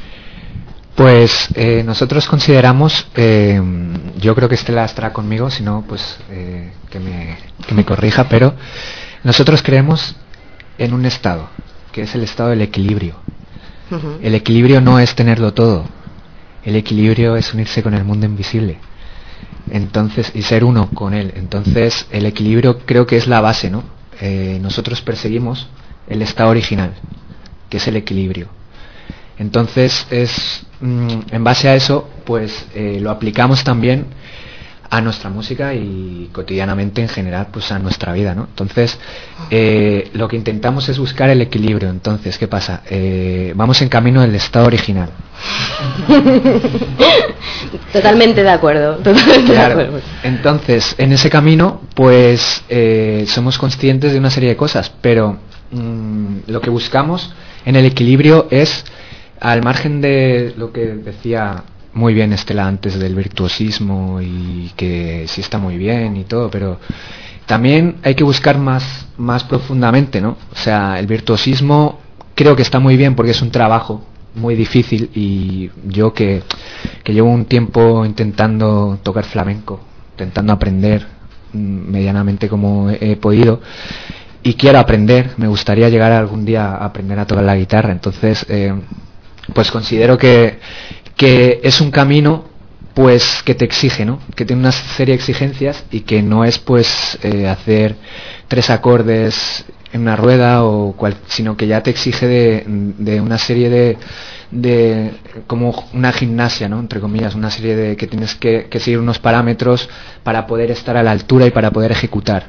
[SPEAKER 8] Pues eh, nosotros consideramos, eh, yo creo que Estela estará conmigo, si no, pues eh, que, me, que me corrija, pero nosotros creemos en un estado, que es el estado del equilibrio. Uh-huh. El equilibrio no es tenerlo todo, el equilibrio es unirse con el mundo invisible, entonces, y ser uno con él. Entonces el equilibrio creo que es la base, ¿no? Eh, nosotros perseguimos el estado original, que es el equilibrio. Entonces es mm, en base a eso pues eh, lo aplicamos también a nuestra música y cotidianamente en general pues a nuestra vida, ¿no? Entonces eh, lo que intentamos es buscar el equilibrio. Entonces, ¿qué pasa? Eh, vamos en camino del estado original.
[SPEAKER 7] Totalmente de acuerdo, totalmente
[SPEAKER 8] claro.
[SPEAKER 7] de acuerdo.
[SPEAKER 8] Entonces en ese camino pues eh, somos conscientes de una serie de cosas, pero mmm, lo que buscamos en el equilibrio es, al margen de lo que decía muy bien Estela antes del virtuosismo y que sí está muy bien y todo, pero también hay que buscar más, más profundamente, ¿no? O sea, el virtuosismo creo que está muy bien porque es un trabajo muy difícil, y yo que, que llevo un tiempo intentando tocar flamenco intentando aprender medianamente como he podido, y quiero aprender, me gustaría llegar algún día a aprender a tocar la guitarra. Entonces eh, pues considero que, que es un camino pues que te exige, ¿no? Que tiene una serie de exigencias y que no es pues eh, hacer tres acordes en una rueda o cual, sino que ya te exige de, de una serie de, de como una gimnasia, ¿no? Entre comillas, una serie de que tienes que, que seguir unos parámetros para poder estar a la altura y para poder ejecutar.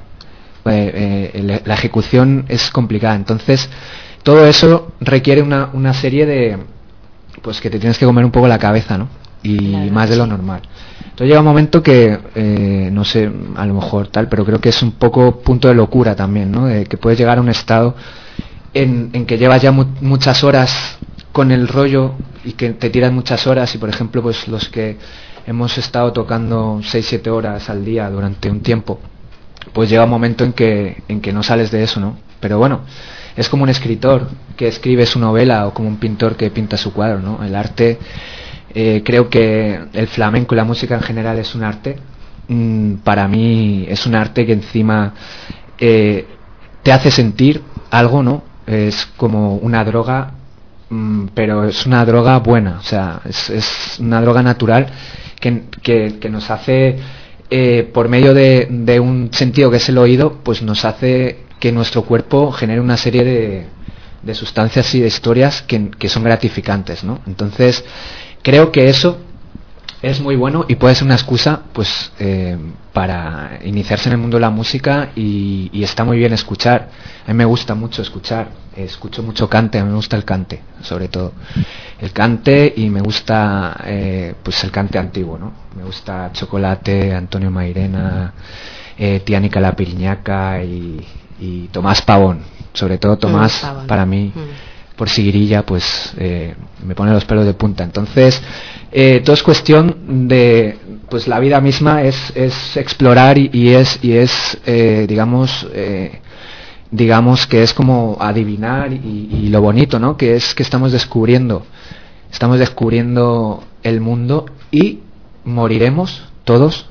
[SPEAKER 8] Eh, eh, la ejecución es complicada, entonces todo eso requiere una, una serie de pues que te tienes que comer un poco la cabeza, ¿no? Y claro, más de lo normal. Entonces llega un momento que eh, no sé, a lo mejor tal, pero creo que es un poco punto de locura también, ¿no? De que puedes llegar a un estado en, en que llevas ya mu muchas horas con el rollo y que te tiras muchas horas, y por ejemplo pues los que hemos estado tocando seis siete horas al día durante un tiempo, pues llega un momento en que en que no sales de eso, ¿no? Pero bueno, es como un escritor que escribe su novela o como un pintor que pinta su cuadro, ¿no? El arte, eh, creo que el flamenco y la música en general es un arte. Mm, para mí es un arte que encima eh, te hace sentir algo, ¿no? Es como una droga, mm, pero es una droga buena, o sea, es, es una droga natural que, que, que nos hace, eh, por medio de, de un sentido que es el oído, pues nos hace que nuestro cuerpo genere una serie de, de sustancias y de historias que, que son gratificantes, ¿no? Entonces creo que eso es muy bueno y puede ser una excusa pues eh, para iniciarse en el mundo de la música, y, y está muy bien escuchar. A mí me gusta mucho escuchar, escucho mucho cante, a mí me gusta el cante, sobre todo el cante, y me gusta eh, pues el cante antiguo, ¿no? Me gusta Chocolate, Antonio Mairena, eh, Tiánica la Piriñaca y, y Tomás Pavón, sobre todo Tomás, mm, Pavón. Para mí mm. por Siguirilla pues eh, me pone los pelos de punta. Entonces eh, todo es cuestión de pues la vida misma es, es explorar y, y es y es eh, digamos eh, digamos que es como adivinar, y, y lo bonito, ¿no? Que es que estamos descubriendo estamos descubriendo el mundo, y moriremos todos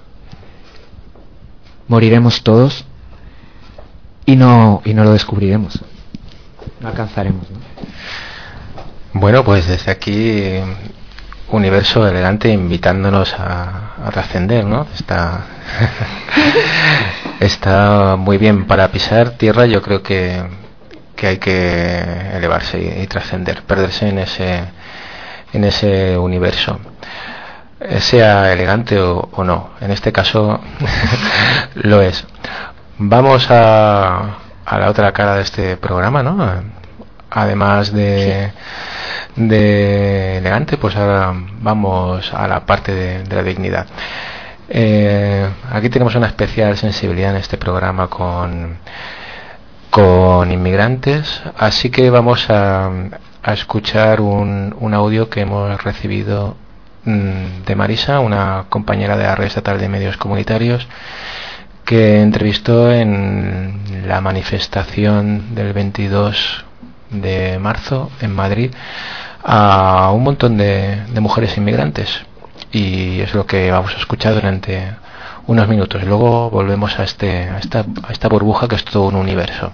[SPEAKER 8] moriremos todos y no y no lo descubriremos, no alcanzaremos, ¿no?
[SPEAKER 6] Bueno, pues desde aquí Universo Elegante invitándonos a, a trascender, ¿no? Está está muy bien para pisar tierra. Yo creo que, que hay que elevarse y, y trascender, perderse en ese en ese universo, sea elegante o, o no. En este caso lo es. Vamos a, a la otra cara de este programa, ¿no? Además de, sí. de elegante, pues ahora vamos a la parte de, de la dignidad. Eh, aquí tenemos una especial sensibilidad en este programa con, con inmigrantes, así que vamos a, a escuchar un, un audio que hemos recibido mmm, de Marisa, una compañera de la Red Estatal de Medios Comunitarios, que entrevistó en la manifestación del veintidós de marzo en Madrid a un montón de, de mujeres inmigrantes, y es lo que vamos a escuchar durante unos minutos. Luego volvemos a este a esta, a esta burbuja que es todo un universo.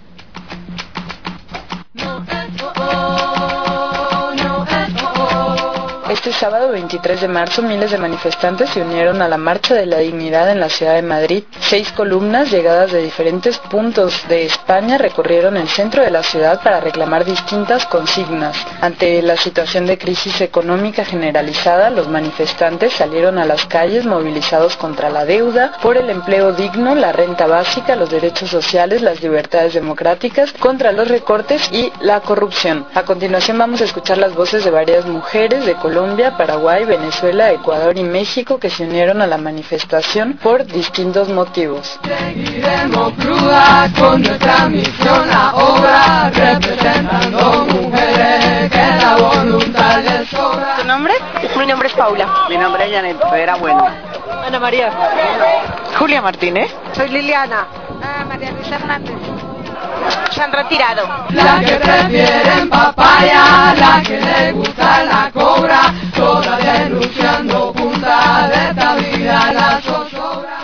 [SPEAKER 20] Este sábado veintitrés de marzo, miles de manifestantes se unieron a la Marcha de la Dignidad en la ciudad de Madrid. Seis columnas llegadas de diferentes puntos de España recorrieron el centro de la ciudad para reclamar distintas consignas. Ante la situación de crisis económica generalizada, los manifestantes salieron a las calles movilizados contra la deuda, por el empleo digno, la renta básica, los derechos sociales, las libertades democráticas, contra los recortes y la corrupción. A continuación vamos a escuchar las voces de varias mujeres de Colombia, Paraguay, Venezuela, Ecuador y México que se unieron a la manifestación por distintos motivos.
[SPEAKER 21] Seguiremos cruda con nuestra misión a obra, representando mujeres que la voluntad les sobra.
[SPEAKER 20] ¿Tu nombre?
[SPEAKER 22] Mi nombre es Paula.
[SPEAKER 23] Mi nombre es Janet Vera Bueno.
[SPEAKER 22] Ana María.
[SPEAKER 20] Julia Martínez.
[SPEAKER 22] Soy Liliana.
[SPEAKER 3] Ah, María Luisa Hernández.
[SPEAKER 22] Sandra Tirado.
[SPEAKER 21] La que prefieren papaya, la que le gusta la cobra, todas denunciando punta de esta vida la zozobra.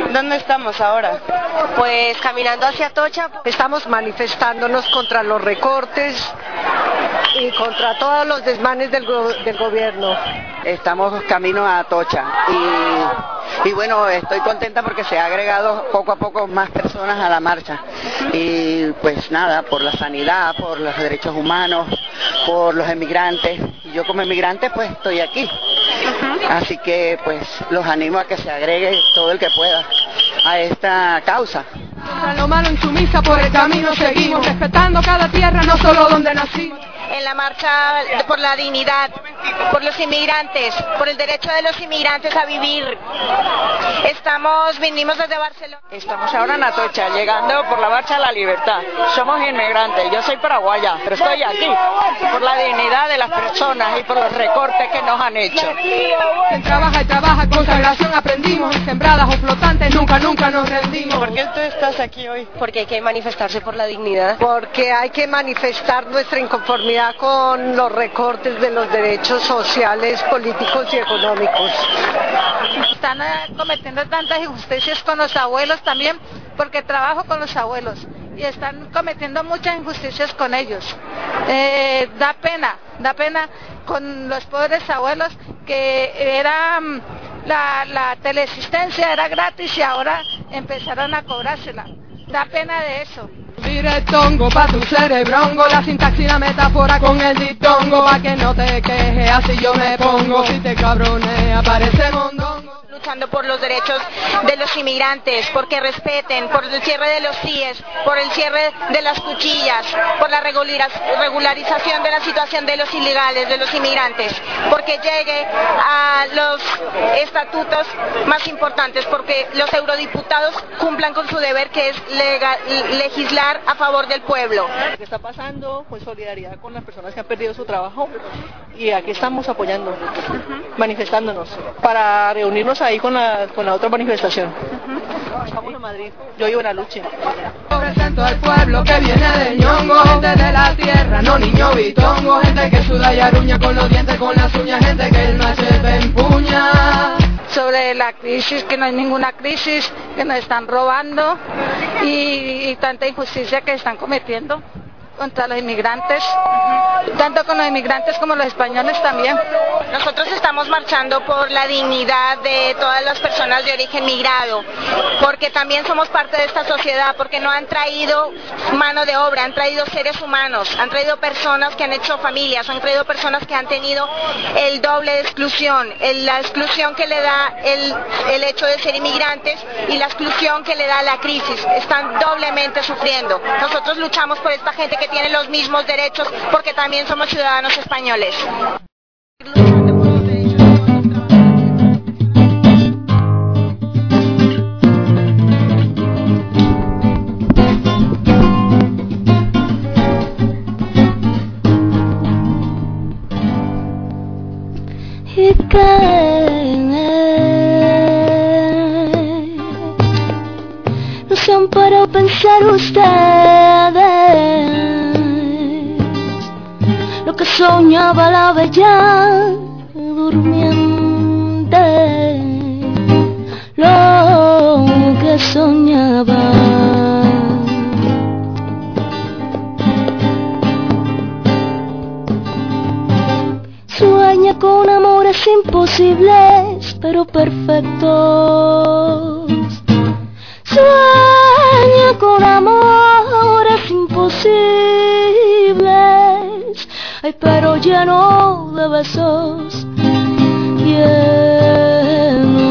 [SPEAKER 22] ¿Dónde estamos ahora? Pues caminando hacia Atocha. Estamos manifestándonos contra los recortes y contra todos los desmanes del, go del gobierno.
[SPEAKER 23] Estamos camino a Atocha y, y bueno, estoy contenta porque se ha agregado poco a poco más personas a la marcha y pues nada, por la sanidad, por los derechos humanos, por los emigrantes, y yo como emigrante pues estoy aquí. Uh-huh. Así que pues los animo a que se agregue todo el que pueda a esta causa.
[SPEAKER 21] Contra lo malo insumisa por el camino seguimos, respetando cada tierra, no solo donde nacimos.
[SPEAKER 22] En la marcha por la dignidad, por los inmigrantes, por el derecho de los inmigrantes a vivir. Estamos, vinimos desde Barcelona.
[SPEAKER 23] Estamos ahora en Atocha, llegando por la marcha a la libertad. Somos inmigrantes, yo soy paraguaya, pero estoy aquí por la dignidad de las personas y por los recortes que nos han hecho.
[SPEAKER 21] Quien trabaja y trabaja, consagración aprendimos, sembradas o flotantes, nunca, nunca nos rendimos.
[SPEAKER 22] ¿Por qué tú estás aquí hoy? Porque hay que manifestarse por la dignidad.
[SPEAKER 1] Porque hay que manifestar nuestra inconformidad con los recortes de los derechos sociales, políticos y económicos.
[SPEAKER 3] Están eh, cometiendo tantas injusticias con los abuelos también, porque trabajo con los abuelos y están cometiendo muchas injusticias con ellos. Eh, da pena, da pena con los pobres abuelos que era la, la teleasistencia era gratis y ahora empezaron a cobrársela. Da pena de eso.
[SPEAKER 21] Directongo pa' tu cerebrongo, la sintaxis y la metáfora con el diptongo, pa' que no te quejes, así yo me pongo, si te cabrones aparece mondongo.
[SPEAKER 22] Luchando por los derechos de los inmigrantes, porque respeten, por el cierre de los C I E S, por el cierre de las cuchillas, por la regularización de la situación de los ilegales, de los inmigrantes, porque llegue a los estatutos más importantes, porque los eurodiputados cumplan con su deber, que es legal, legislar a favor del pueblo.
[SPEAKER 2] Lo que está pasando, pues solidaridad con las personas que han perdido su trabajo, y aquí estamos apoyando, uh-huh. manifestándonos, para reunirnos ahí con la, con la otra manifestación. Uh-huh. Estamos en Madrid, yo vivo en Aluche.
[SPEAKER 21] Represento al pueblo que viene de Ñongo, gente de la tierra, no niño bitongo, gente que suda y aruña con los dientes, con las uñas, gente que el machete empuña.
[SPEAKER 3] Sobre la crisis, que no hay ninguna crisis, que nos están robando y, y tanta injusticia que están cometiendo contra los inmigrantes, tanto con los inmigrantes como los españoles también.
[SPEAKER 22] Nosotros estamos marchando por la dignidad de todas las personas de origen migrado, porque también somos parte de esta sociedad, porque no han traído mano de obra, han traído seres humanos, han traído personas que han hecho familias, han traído personas que han tenido el doble de exclusión, el, la exclusión que le da el, el hecho de ser inmigrantes y la exclusión que le da la crisis. Están doblemente sufriendo. Nosotros luchamos por esta gente que tiene los mismos derechos, porque también somos ciudadanos españoles.
[SPEAKER 5] Y que no se han parado a pensar ustedes lo que soñaba la bella durmiente, lo que soñaba. Sueña con amores imposibles pero perfectos. Sueña con amores imposibles, ay, pero lleno de besos, lleno.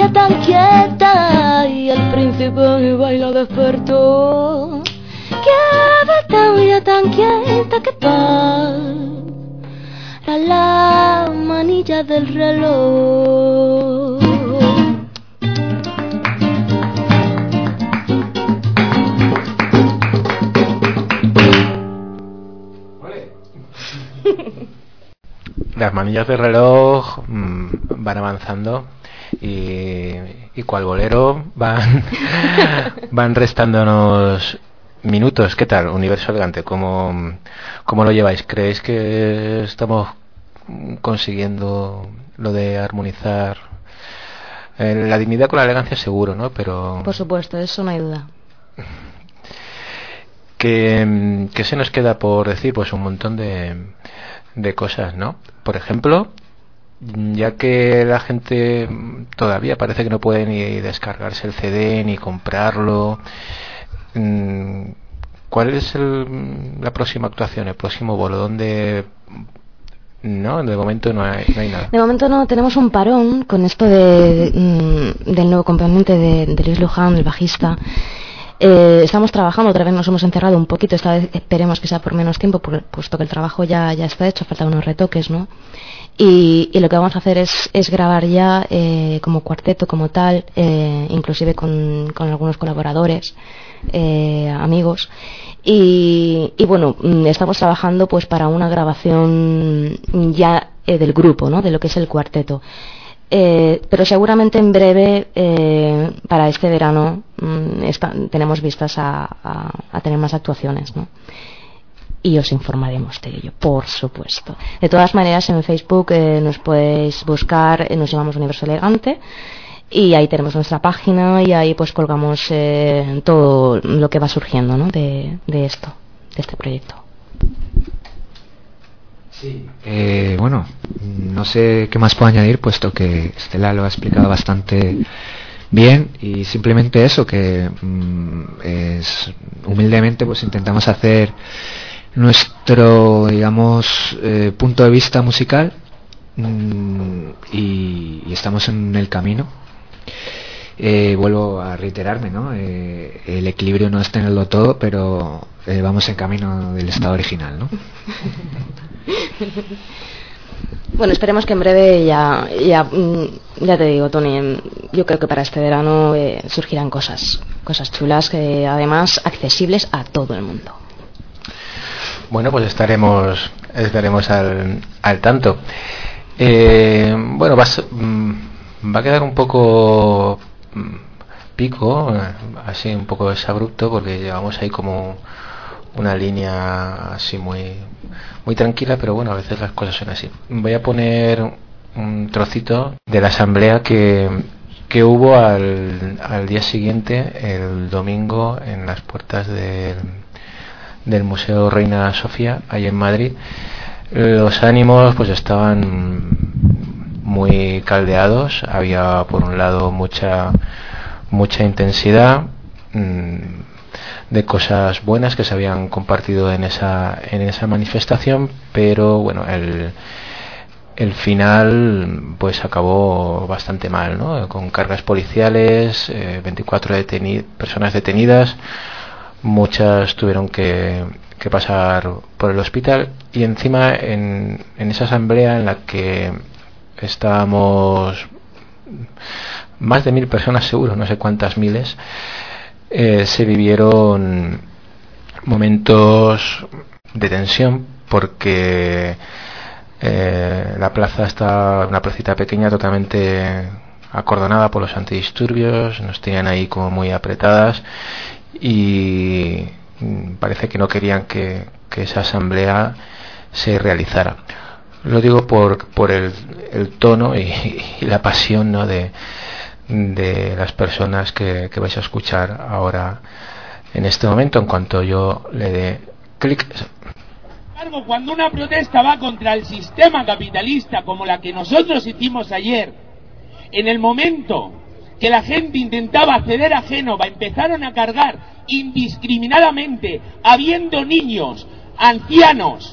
[SPEAKER 5] ella tan quieta y el príncipe mi baila despertó. Quédate ella tan quieta que tal la manilla del reloj.
[SPEAKER 6] Las manillas del reloj mmm, van avanzando y, y cual bolero van van restándonos minutos. ¿Qué tal, Universo Elegante? ¿Cómo, cómo lo lleváis? ¿Creéis que estamos consiguiendo lo de armonizar eh, la dignidad con la elegancia? Seguro, ¿no? Pero
[SPEAKER 7] por supuesto, eso no hay duda.
[SPEAKER 6] Que, que se nos queda por decir, pues un montón de, de cosas, ¿no? Por ejemplo, ya que la gente todavía parece que no puede ni descargarse el C D ni comprarlo, ¿cuál es el, la próxima actuación, el próximo bolo? ¿Dónde? No, de momento no hay, no hay nada.
[SPEAKER 7] De momento no, tenemos un parón con esto de, de del nuevo componente de, de Luis Luján, el bajista. Eh, estamos trabajando, otra vez nos hemos encerrado un poquito, esta vez esperemos que sea por menos tiempo, por, puesto que el trabajo ya, ya está hecho, faltan unos retoques, ¿no? Y, y lo que vamos a hacer es, es grabar ya eh, como cuarteto, como tal, eh, inclusive con, con algunos colaboradores, eh, amigos. Y, y bueno, estamos trabajando pues para una grabación ya eh, del grupo, ¿no? De lo que es el cuarteto. Eh, pero seguramente en breve, eh, para este verano, mmm, está, tenemos vistas a, a, a tener más actuaciones, ¿no? Y os informaremos de ello, por supuesto. De todas maneras, en Facebook eh, nos podéis buscar, eh, nos llamamos Universo Elegante, y ahí tenemos nuestra página y ahí pues colgamos eh, todo lo que va surgiendo, ¿no? de, de esto, de este proyecto.
[SPEAKER 8] Sí. Eh, bueno, no sé qué más puedo añadir, puesto que Estela lo ha explicado bastante bien, y simplemente eso, que mm, es, humildemente pues intentamos hacer nuestro, digamos, eh, punto de vista musical, mm, y, y estamos en el camino. Eh, vuelvo a reiterarme, ¿no? Eh, el equilibrio no es tenerlo todo, pero eh, vamos en camino del estado original, ¿no?
[SPEAKER 7] Bueno, esperemos que en breve ya, ya, ya te digo, Tony, yo creo que para este verano eh, surgirán cosas, cosas chulas, que además accesibles a todo el mundo.
[SPEAKER 6] Bueno, pues estaremos, estaremos al, al tanto. Eh, bueno, vas, va a quedar un poco pico, así un poco desabrupto, porque llevamos ahí como una línea así muy muy tranquila, pero bueno, a veces las cosas son así. Voy a poner un trocito de la asamblea que, que hubo al, al día siguiente, el domingo, en las puertas del, del Museo Reina Sofía, ahí en Madrid. Los ánimos pues estaban muy caldeados, había por un lado mucha mucha intensidad mmm, de cosas buenas que se habían compartido en esa en esa manifestación, pero bueno, el el final pues acabó bastante mal, ¿no? Con cargas policiales, eh, veinticuatro deteni- personas detenidas, muchas tuvieron que, que pasar por el hospital, y encima en, en esa asamblea en la que estábamos más de mil personas seguro, no sé cuántas miles, eh, se vivieron momentos de tensión, porque eh, la plaza está una placita pequeña totalmente acordonada por los antidisturbios, nos tenían ahí como muy apretadas, y parece que no querían que, que esa asamblea se realizara. Lo digo por, por el, el tono y, y la pasión, ¿no? de, de las personas que, que vais a escuchar ahora en este momento, en cuanto yo le dé clic.
[SPEAKER 4] Cuando una protesta va contra el sistema capitalista como la que nosotros hicimos ayer, en el momento que la gente intentaba acceder a Génova, empezaron a cargar indiscriminadamente, habiendo niños, ancianos.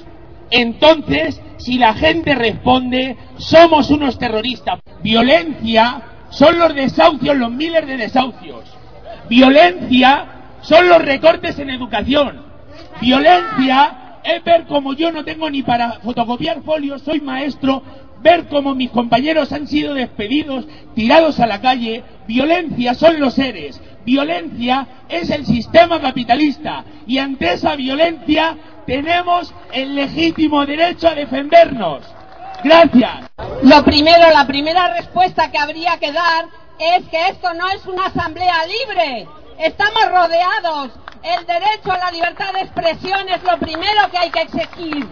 [SPEAKER 4] Entonces, si la gente responde, somos unos terroristas. Violencia son los desahucios, los miles de desahucios. Violencia son los recortes en educación. Violencia es ver como yo no tengo ni para fotocopiar folios, soy maestro, ver como mis compañeros han sido despedidos, tirados a la calle. Violencia son los seres. Violencia es el sistema capitalista. Y ante esa violencia tenemos el legítimo derecho a defendernos. Gracias.
[SPEAKER 9] Lo primero, la primera respuesta que habría que dar es que esto no es una asamblea libre. Estamos rodeados. El derecho a la libertad de expresión es lo primero que hay que exigir.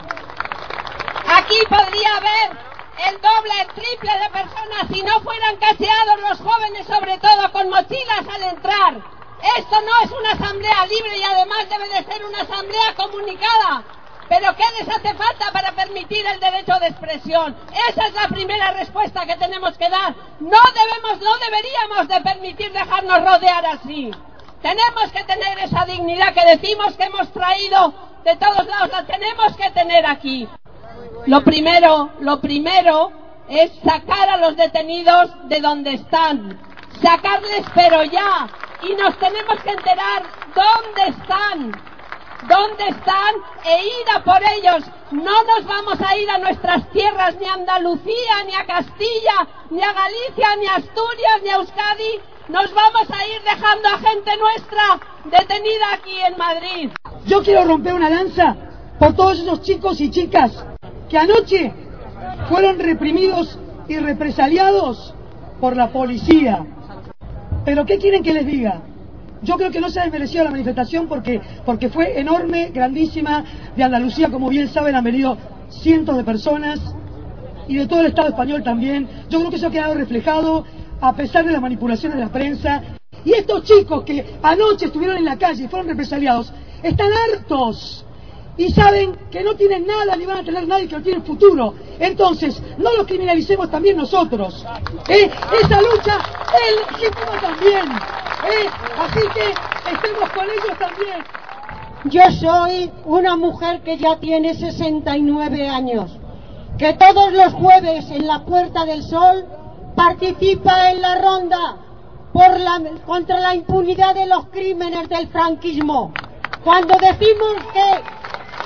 [SPEAKER 9] Aquí podría haber el doble, el triple de personas si no fueran cacheados los jóvenes, sobre todo con mochilas al entrar. Esto no es una asamblea libre y además debe de ser una asamblea comunicada. Pero ¿qué les hace falta para permitir el derecho de expresión? Esa es la primera respuesta que tenemos que dar. No debemos, no deberíamos de permitir dejarnos rodear así. Tenemos que tener esa dignidad que decimos que hemos traído de todos lados, la tenemos que tener aquí. Lo primero, lo primero es sacar a los detenidos de donde están, sacarles pero ya, y nos tenemos que enterar dónde están, dónde están e ir a por ellos. No nos vamos a ir a nuestras tierras, ni a Andalucía, ni a Castilla, ni a Galicia, ni a Asturias, ni a Euskadi. Nos vamos a ir dejando a gente nuestra detenida aquí en Madrid.
[SPEAKER 10] Yo quiero romper una lanza por todos esos chicos y chicas que anoche fueron reprimidos y represaliados por la policía. Pero ¿qué quieren que les diga? Yo creo que no se ha desmerecido la manifestación porque, porque fue enorme, grandísima. De Andalucía, como bien saben, han venido cientos de personas y de todo el Estado español también. Yo creo que eso ha quedado reflejado a pesar de las manipulaciones de la prensa. Y estos chicos que anoche estuvieron en la calle y fueron represaliados, están hartos. Y saben que no tienen nada ni van a tener nada y que no tienen futuro. Entonces, no los criminalicemos también nosotros. ¿Eh? Esa lucha es legítima también. ¿Eh? Así que estemos con ellos también.
[SPEAKER 11] Yo soy una mujer que ya tiene sesenta y nueve años, que todos los jueves en la Puerta del Sol participa en la ronda por la, contra la impunidad de los crímenes del franquismo. Cuando decimos que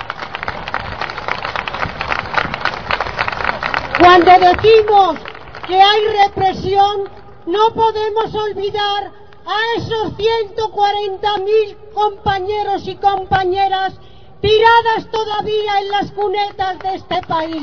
[SPEAKER 11] Cuando decimos que hay represión, no podemos olvidar a esos ciento cuarenta mil compañeros y compañeras tiradas todavía en las cunetas de este país.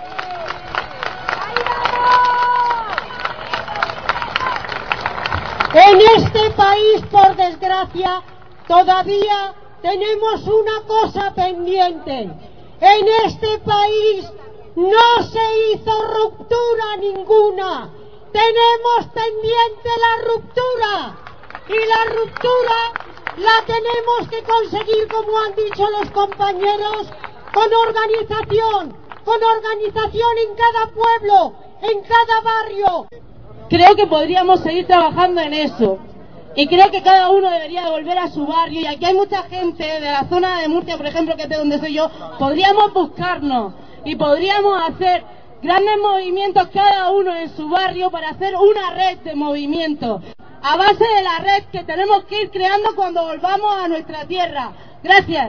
[SPEAKER 11] En este país, por desgracia, todavía tenemos una cosa pendiente. En este país no se hizo ruptura ninguna. Tenemos pendiente la ruptura. Y la ruptura la tenemos que conseguir, como han dicho los compañeros, con organización. Con organización en cada pueblo, en cada barrio.
[SPEAKER 9] Creo que podríamos seguir trabajando en eso. Y creo que cada uno debería volver a su barrio. Y aquí hay mucha gente de la zona de Murcia, por ejemplo, que es de donde soy yo. Podríamos buscarnos y podríamos hacer grandes movimientos cada uno en su barrio para hacer una red de movimientos. A base de la red que tenemos que ir creando cuando volvamos a nuestra tierra. Gracias.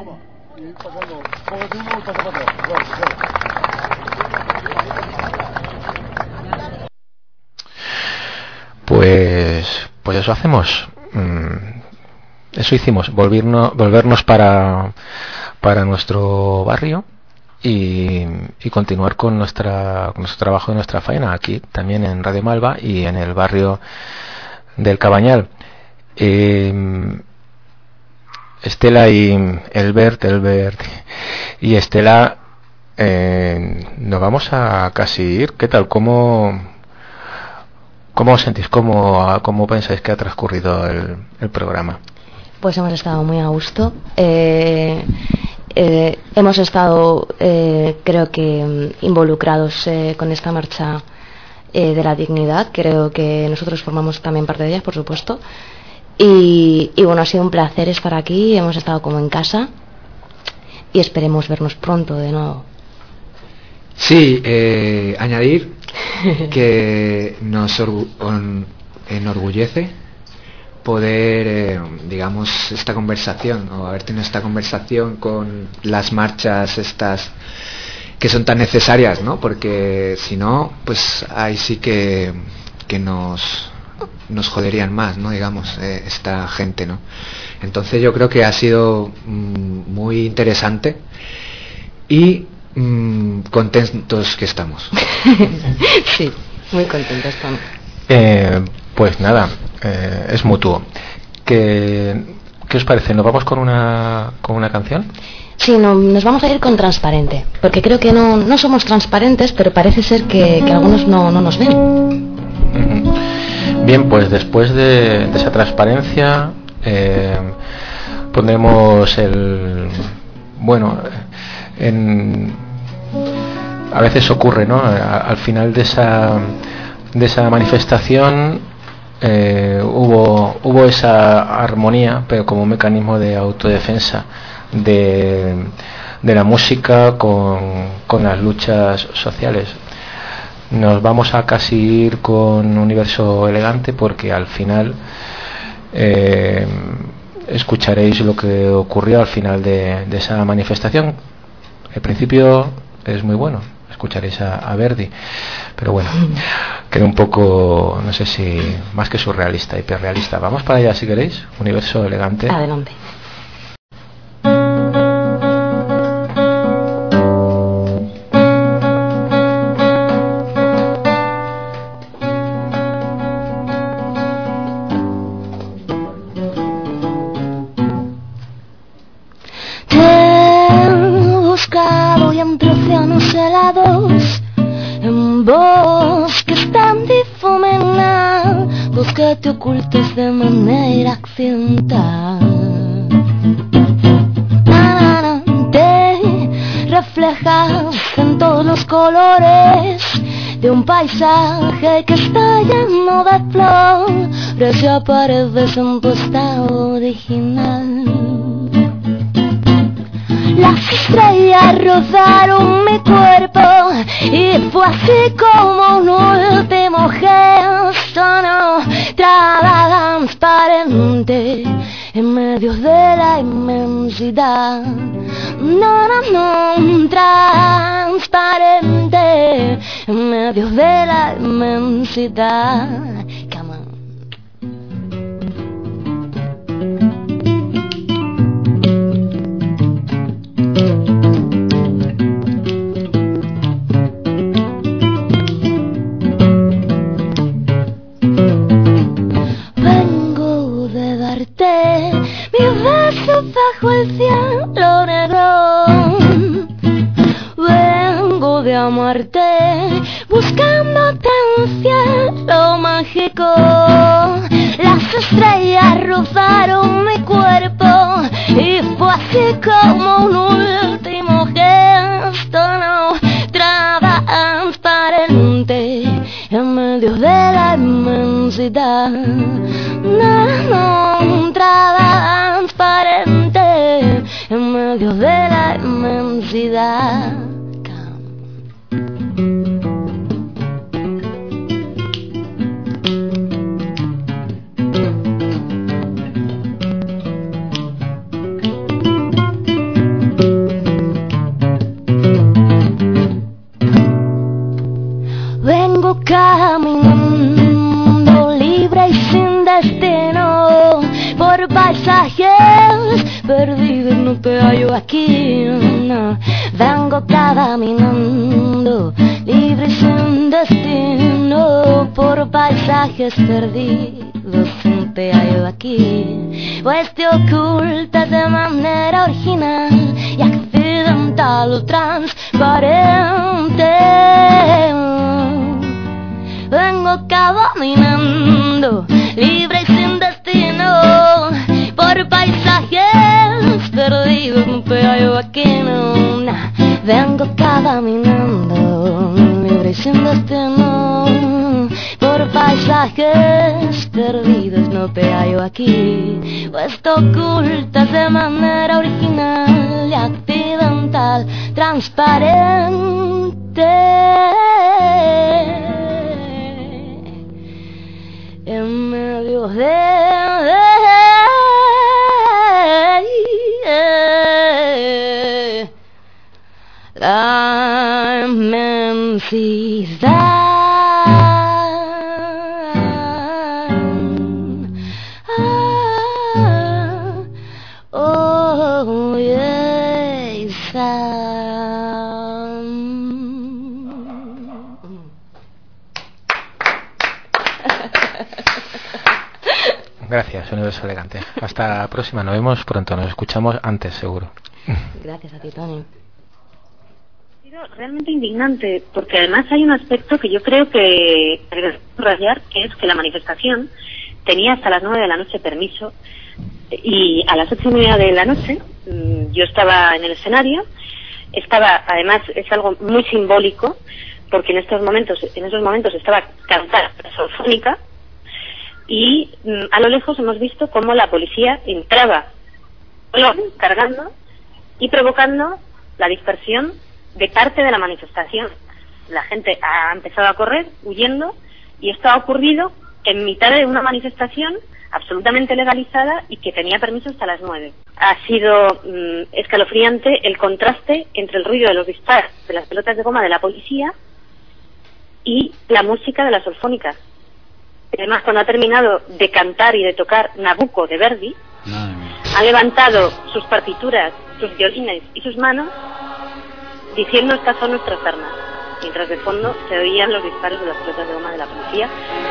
[SPEAKER 6] Pues, pues eso hacemos. Eso hicimos, volvernos, volvernos para, para nuestro barrio y, y continuar con, nuestra, con nuestro trabajo y nuestra faena aquí también en Radio Malva y en el barrio del Cabañal. Eh, Estela y Elbert, Elbert y Estela, eh, nos vamos a casi ir. ¿Qué tal? ¿Cómo, cómo os sentís? ¿Cómo, cómo pensáis que ha transcurrido el, el programa?
[SPEAKER 7] Pues hemos estado muy a gusto. Eh, eh, hemos estado, eh, creo que, involucrados eh, con esta marcha eh, de la dignidad. Creo que nosotros formamos también parte de ella, por supuesto. Y, y bueno, ha sido un placer estar aquí. Hemos estado como en casa y esperemos vernos pronto de nuevo.
[SPEAKER 8] Sí, eh, añadir que nos orgu- on, enorgullece poder, eh, digamos, esta conversación, o haber tenido esta conversación con las marchas estas que son tan necesarias, ¿no? Porque si no, pues ahí sí que, que nos, nos joderían más, ¿no? Digamos, eh, esta gente, ¿no? Entonces yo creo que ha sido mm, muy interesante y mm, contentos que estamos.
[SPEAKER 7] Sí, muy contentos estamos.
[SPEAKER 6] Eh, pues nada, eh, es mutuo. ¿Qué, ¿Qué os parece? ¿Nos vamos con una, con una canción?
[SPEAKER 7] Sí, no, nos vamos a ir con Transparente, porque creo que no, no somos transparentes, pero parece ser que, que algunos no, no nos ven.
[SPEAKER 6] Bien, pues después de, de esa transparencia eh, pondremos el... Bueno, en, a veces ocurre, ¿no? A, al final de esa, de esa manifestación eh, hubo, hubo esa armonía, pero como un mecanismo de autodefensa de, de la música con, con las luchas sociales. Nos vamos a casi ir con Universo Elegante porque al final eh, escucharéis lo que ocurrió al final de, de esa manifestación. El principio es muy bueno, escucharéis a, a Verdi, pero bueno, queda un poco, no sé si más que surrealista, hiperrealista. Vamos para allá si queréis. Universo Elegante.
[SPEAKER 7] Adelante.
[SPEAKER 5] En bosques tan difuminados que te ocultas de manera accidental. Te reflejas en todos los colores de un paisaje que está lleno de flores y apareces en tu estado original. Las estrellas rozaron mi cuerpo y fue así como un último gesto, no, transparente en medio de la inmensidad. No, no, no, transparente en medio de la inmensidad. Come on. Mi beso bajo el cielo negro. Vengo de amarte, buscándote un cielo mágico. Las estrellas rozaron mi cuerpo y fue así como un último gesto, no, transparente en medio de la inmensidad. No, no, transparente en medio de la inmensidad. Vengo caminando libre y sin destino por paisajes perdidos, no te hallo aquí, no. Vengo caminando libre y sin destino por paisajes perdidos, no te hallo aquí, pues te ocultas de manera original y accidental o transparente. Vengo caminando libre y sin destino por paisajes perdidos, no te hallo aquí, no, nah. Vengo caminando libre y sin destino por paisajes perdidos, no te hallo aquí, pues te ocultas de manera original y accidental, transparente en medio de la inmensidad. Oh, yes.
[SPEAKER 6] Gracias, Universo Elegante. Hasta la próxima, nos vemos pronto, nos escuchamos antes, seguro.
[SPEAKER 7] Gracias a ti, Tony.
[SPEAKER 12] Ha sido realmente indignante, porque además hay un aspecto que yo creo que hay que subrayar, que es que la manifestación tenía hasta las nueve de la noche permiso, y a las ocho y media de la noche yo estaba en el escenario. Estaba, además, es algo muy simbólico, porque en estos momentos, en esos momentos estaba cantando la Solfónica, y mm, a lo lejos hemos visto cómo la policía entraba cargando y provocando la dispersión de parte de la manifestación. La gente ha empezado a correr, huyendo, y esto ha ocurrido en mitad de una manifestación absolutamente legalizada y que tenía permiso hasta las nueve. Ha sido mmm, escalofriante el contraste entre el ruido de los disparos de las pelotas de goma de la policía y la música de la Solfónica. Además, cuando ha terminado de cantar y de tocar Nabucco de Verdi, ha levantado sus partituras, sus violines y sus manos, diciendo: estas son nuestras armas, mientras de fondo se oían los disparos de las pelotas de goma de la policía.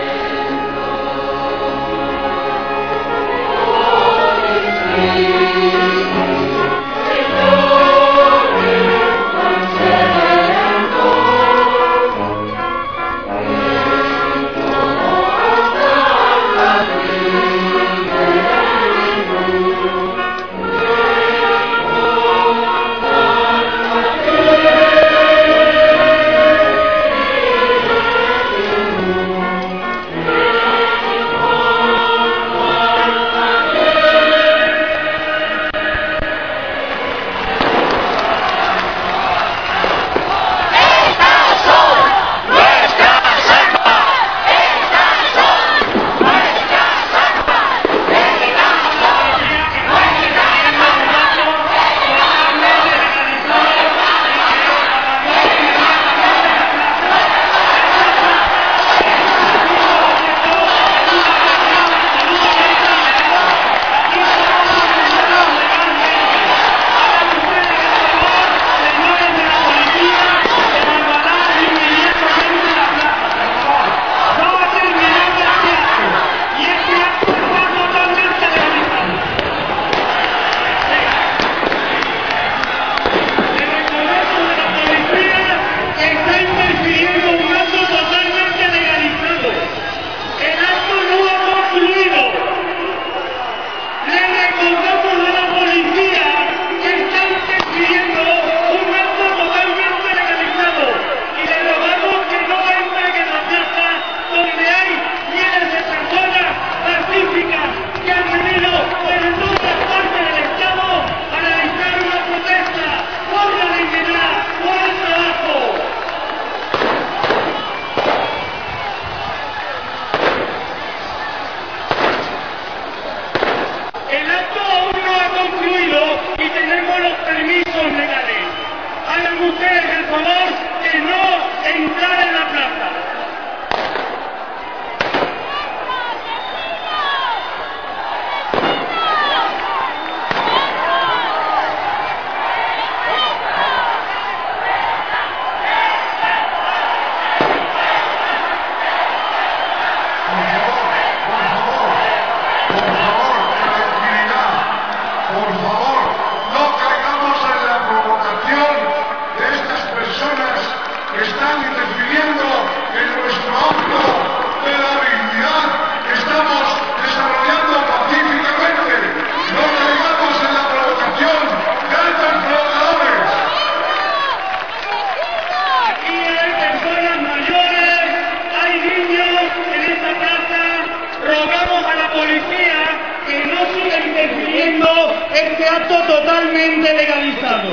[SPEAKER 13] Este acto totalmente legalizado.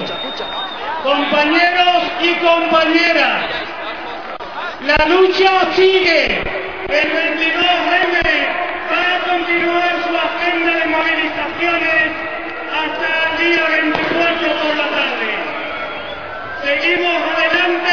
[SPEAKER 13] Compañeros y compañeras, la lucha sigue. El veintidós eme manifestaciones hasta el día veinticuatro por la tarde. Seguimos adelante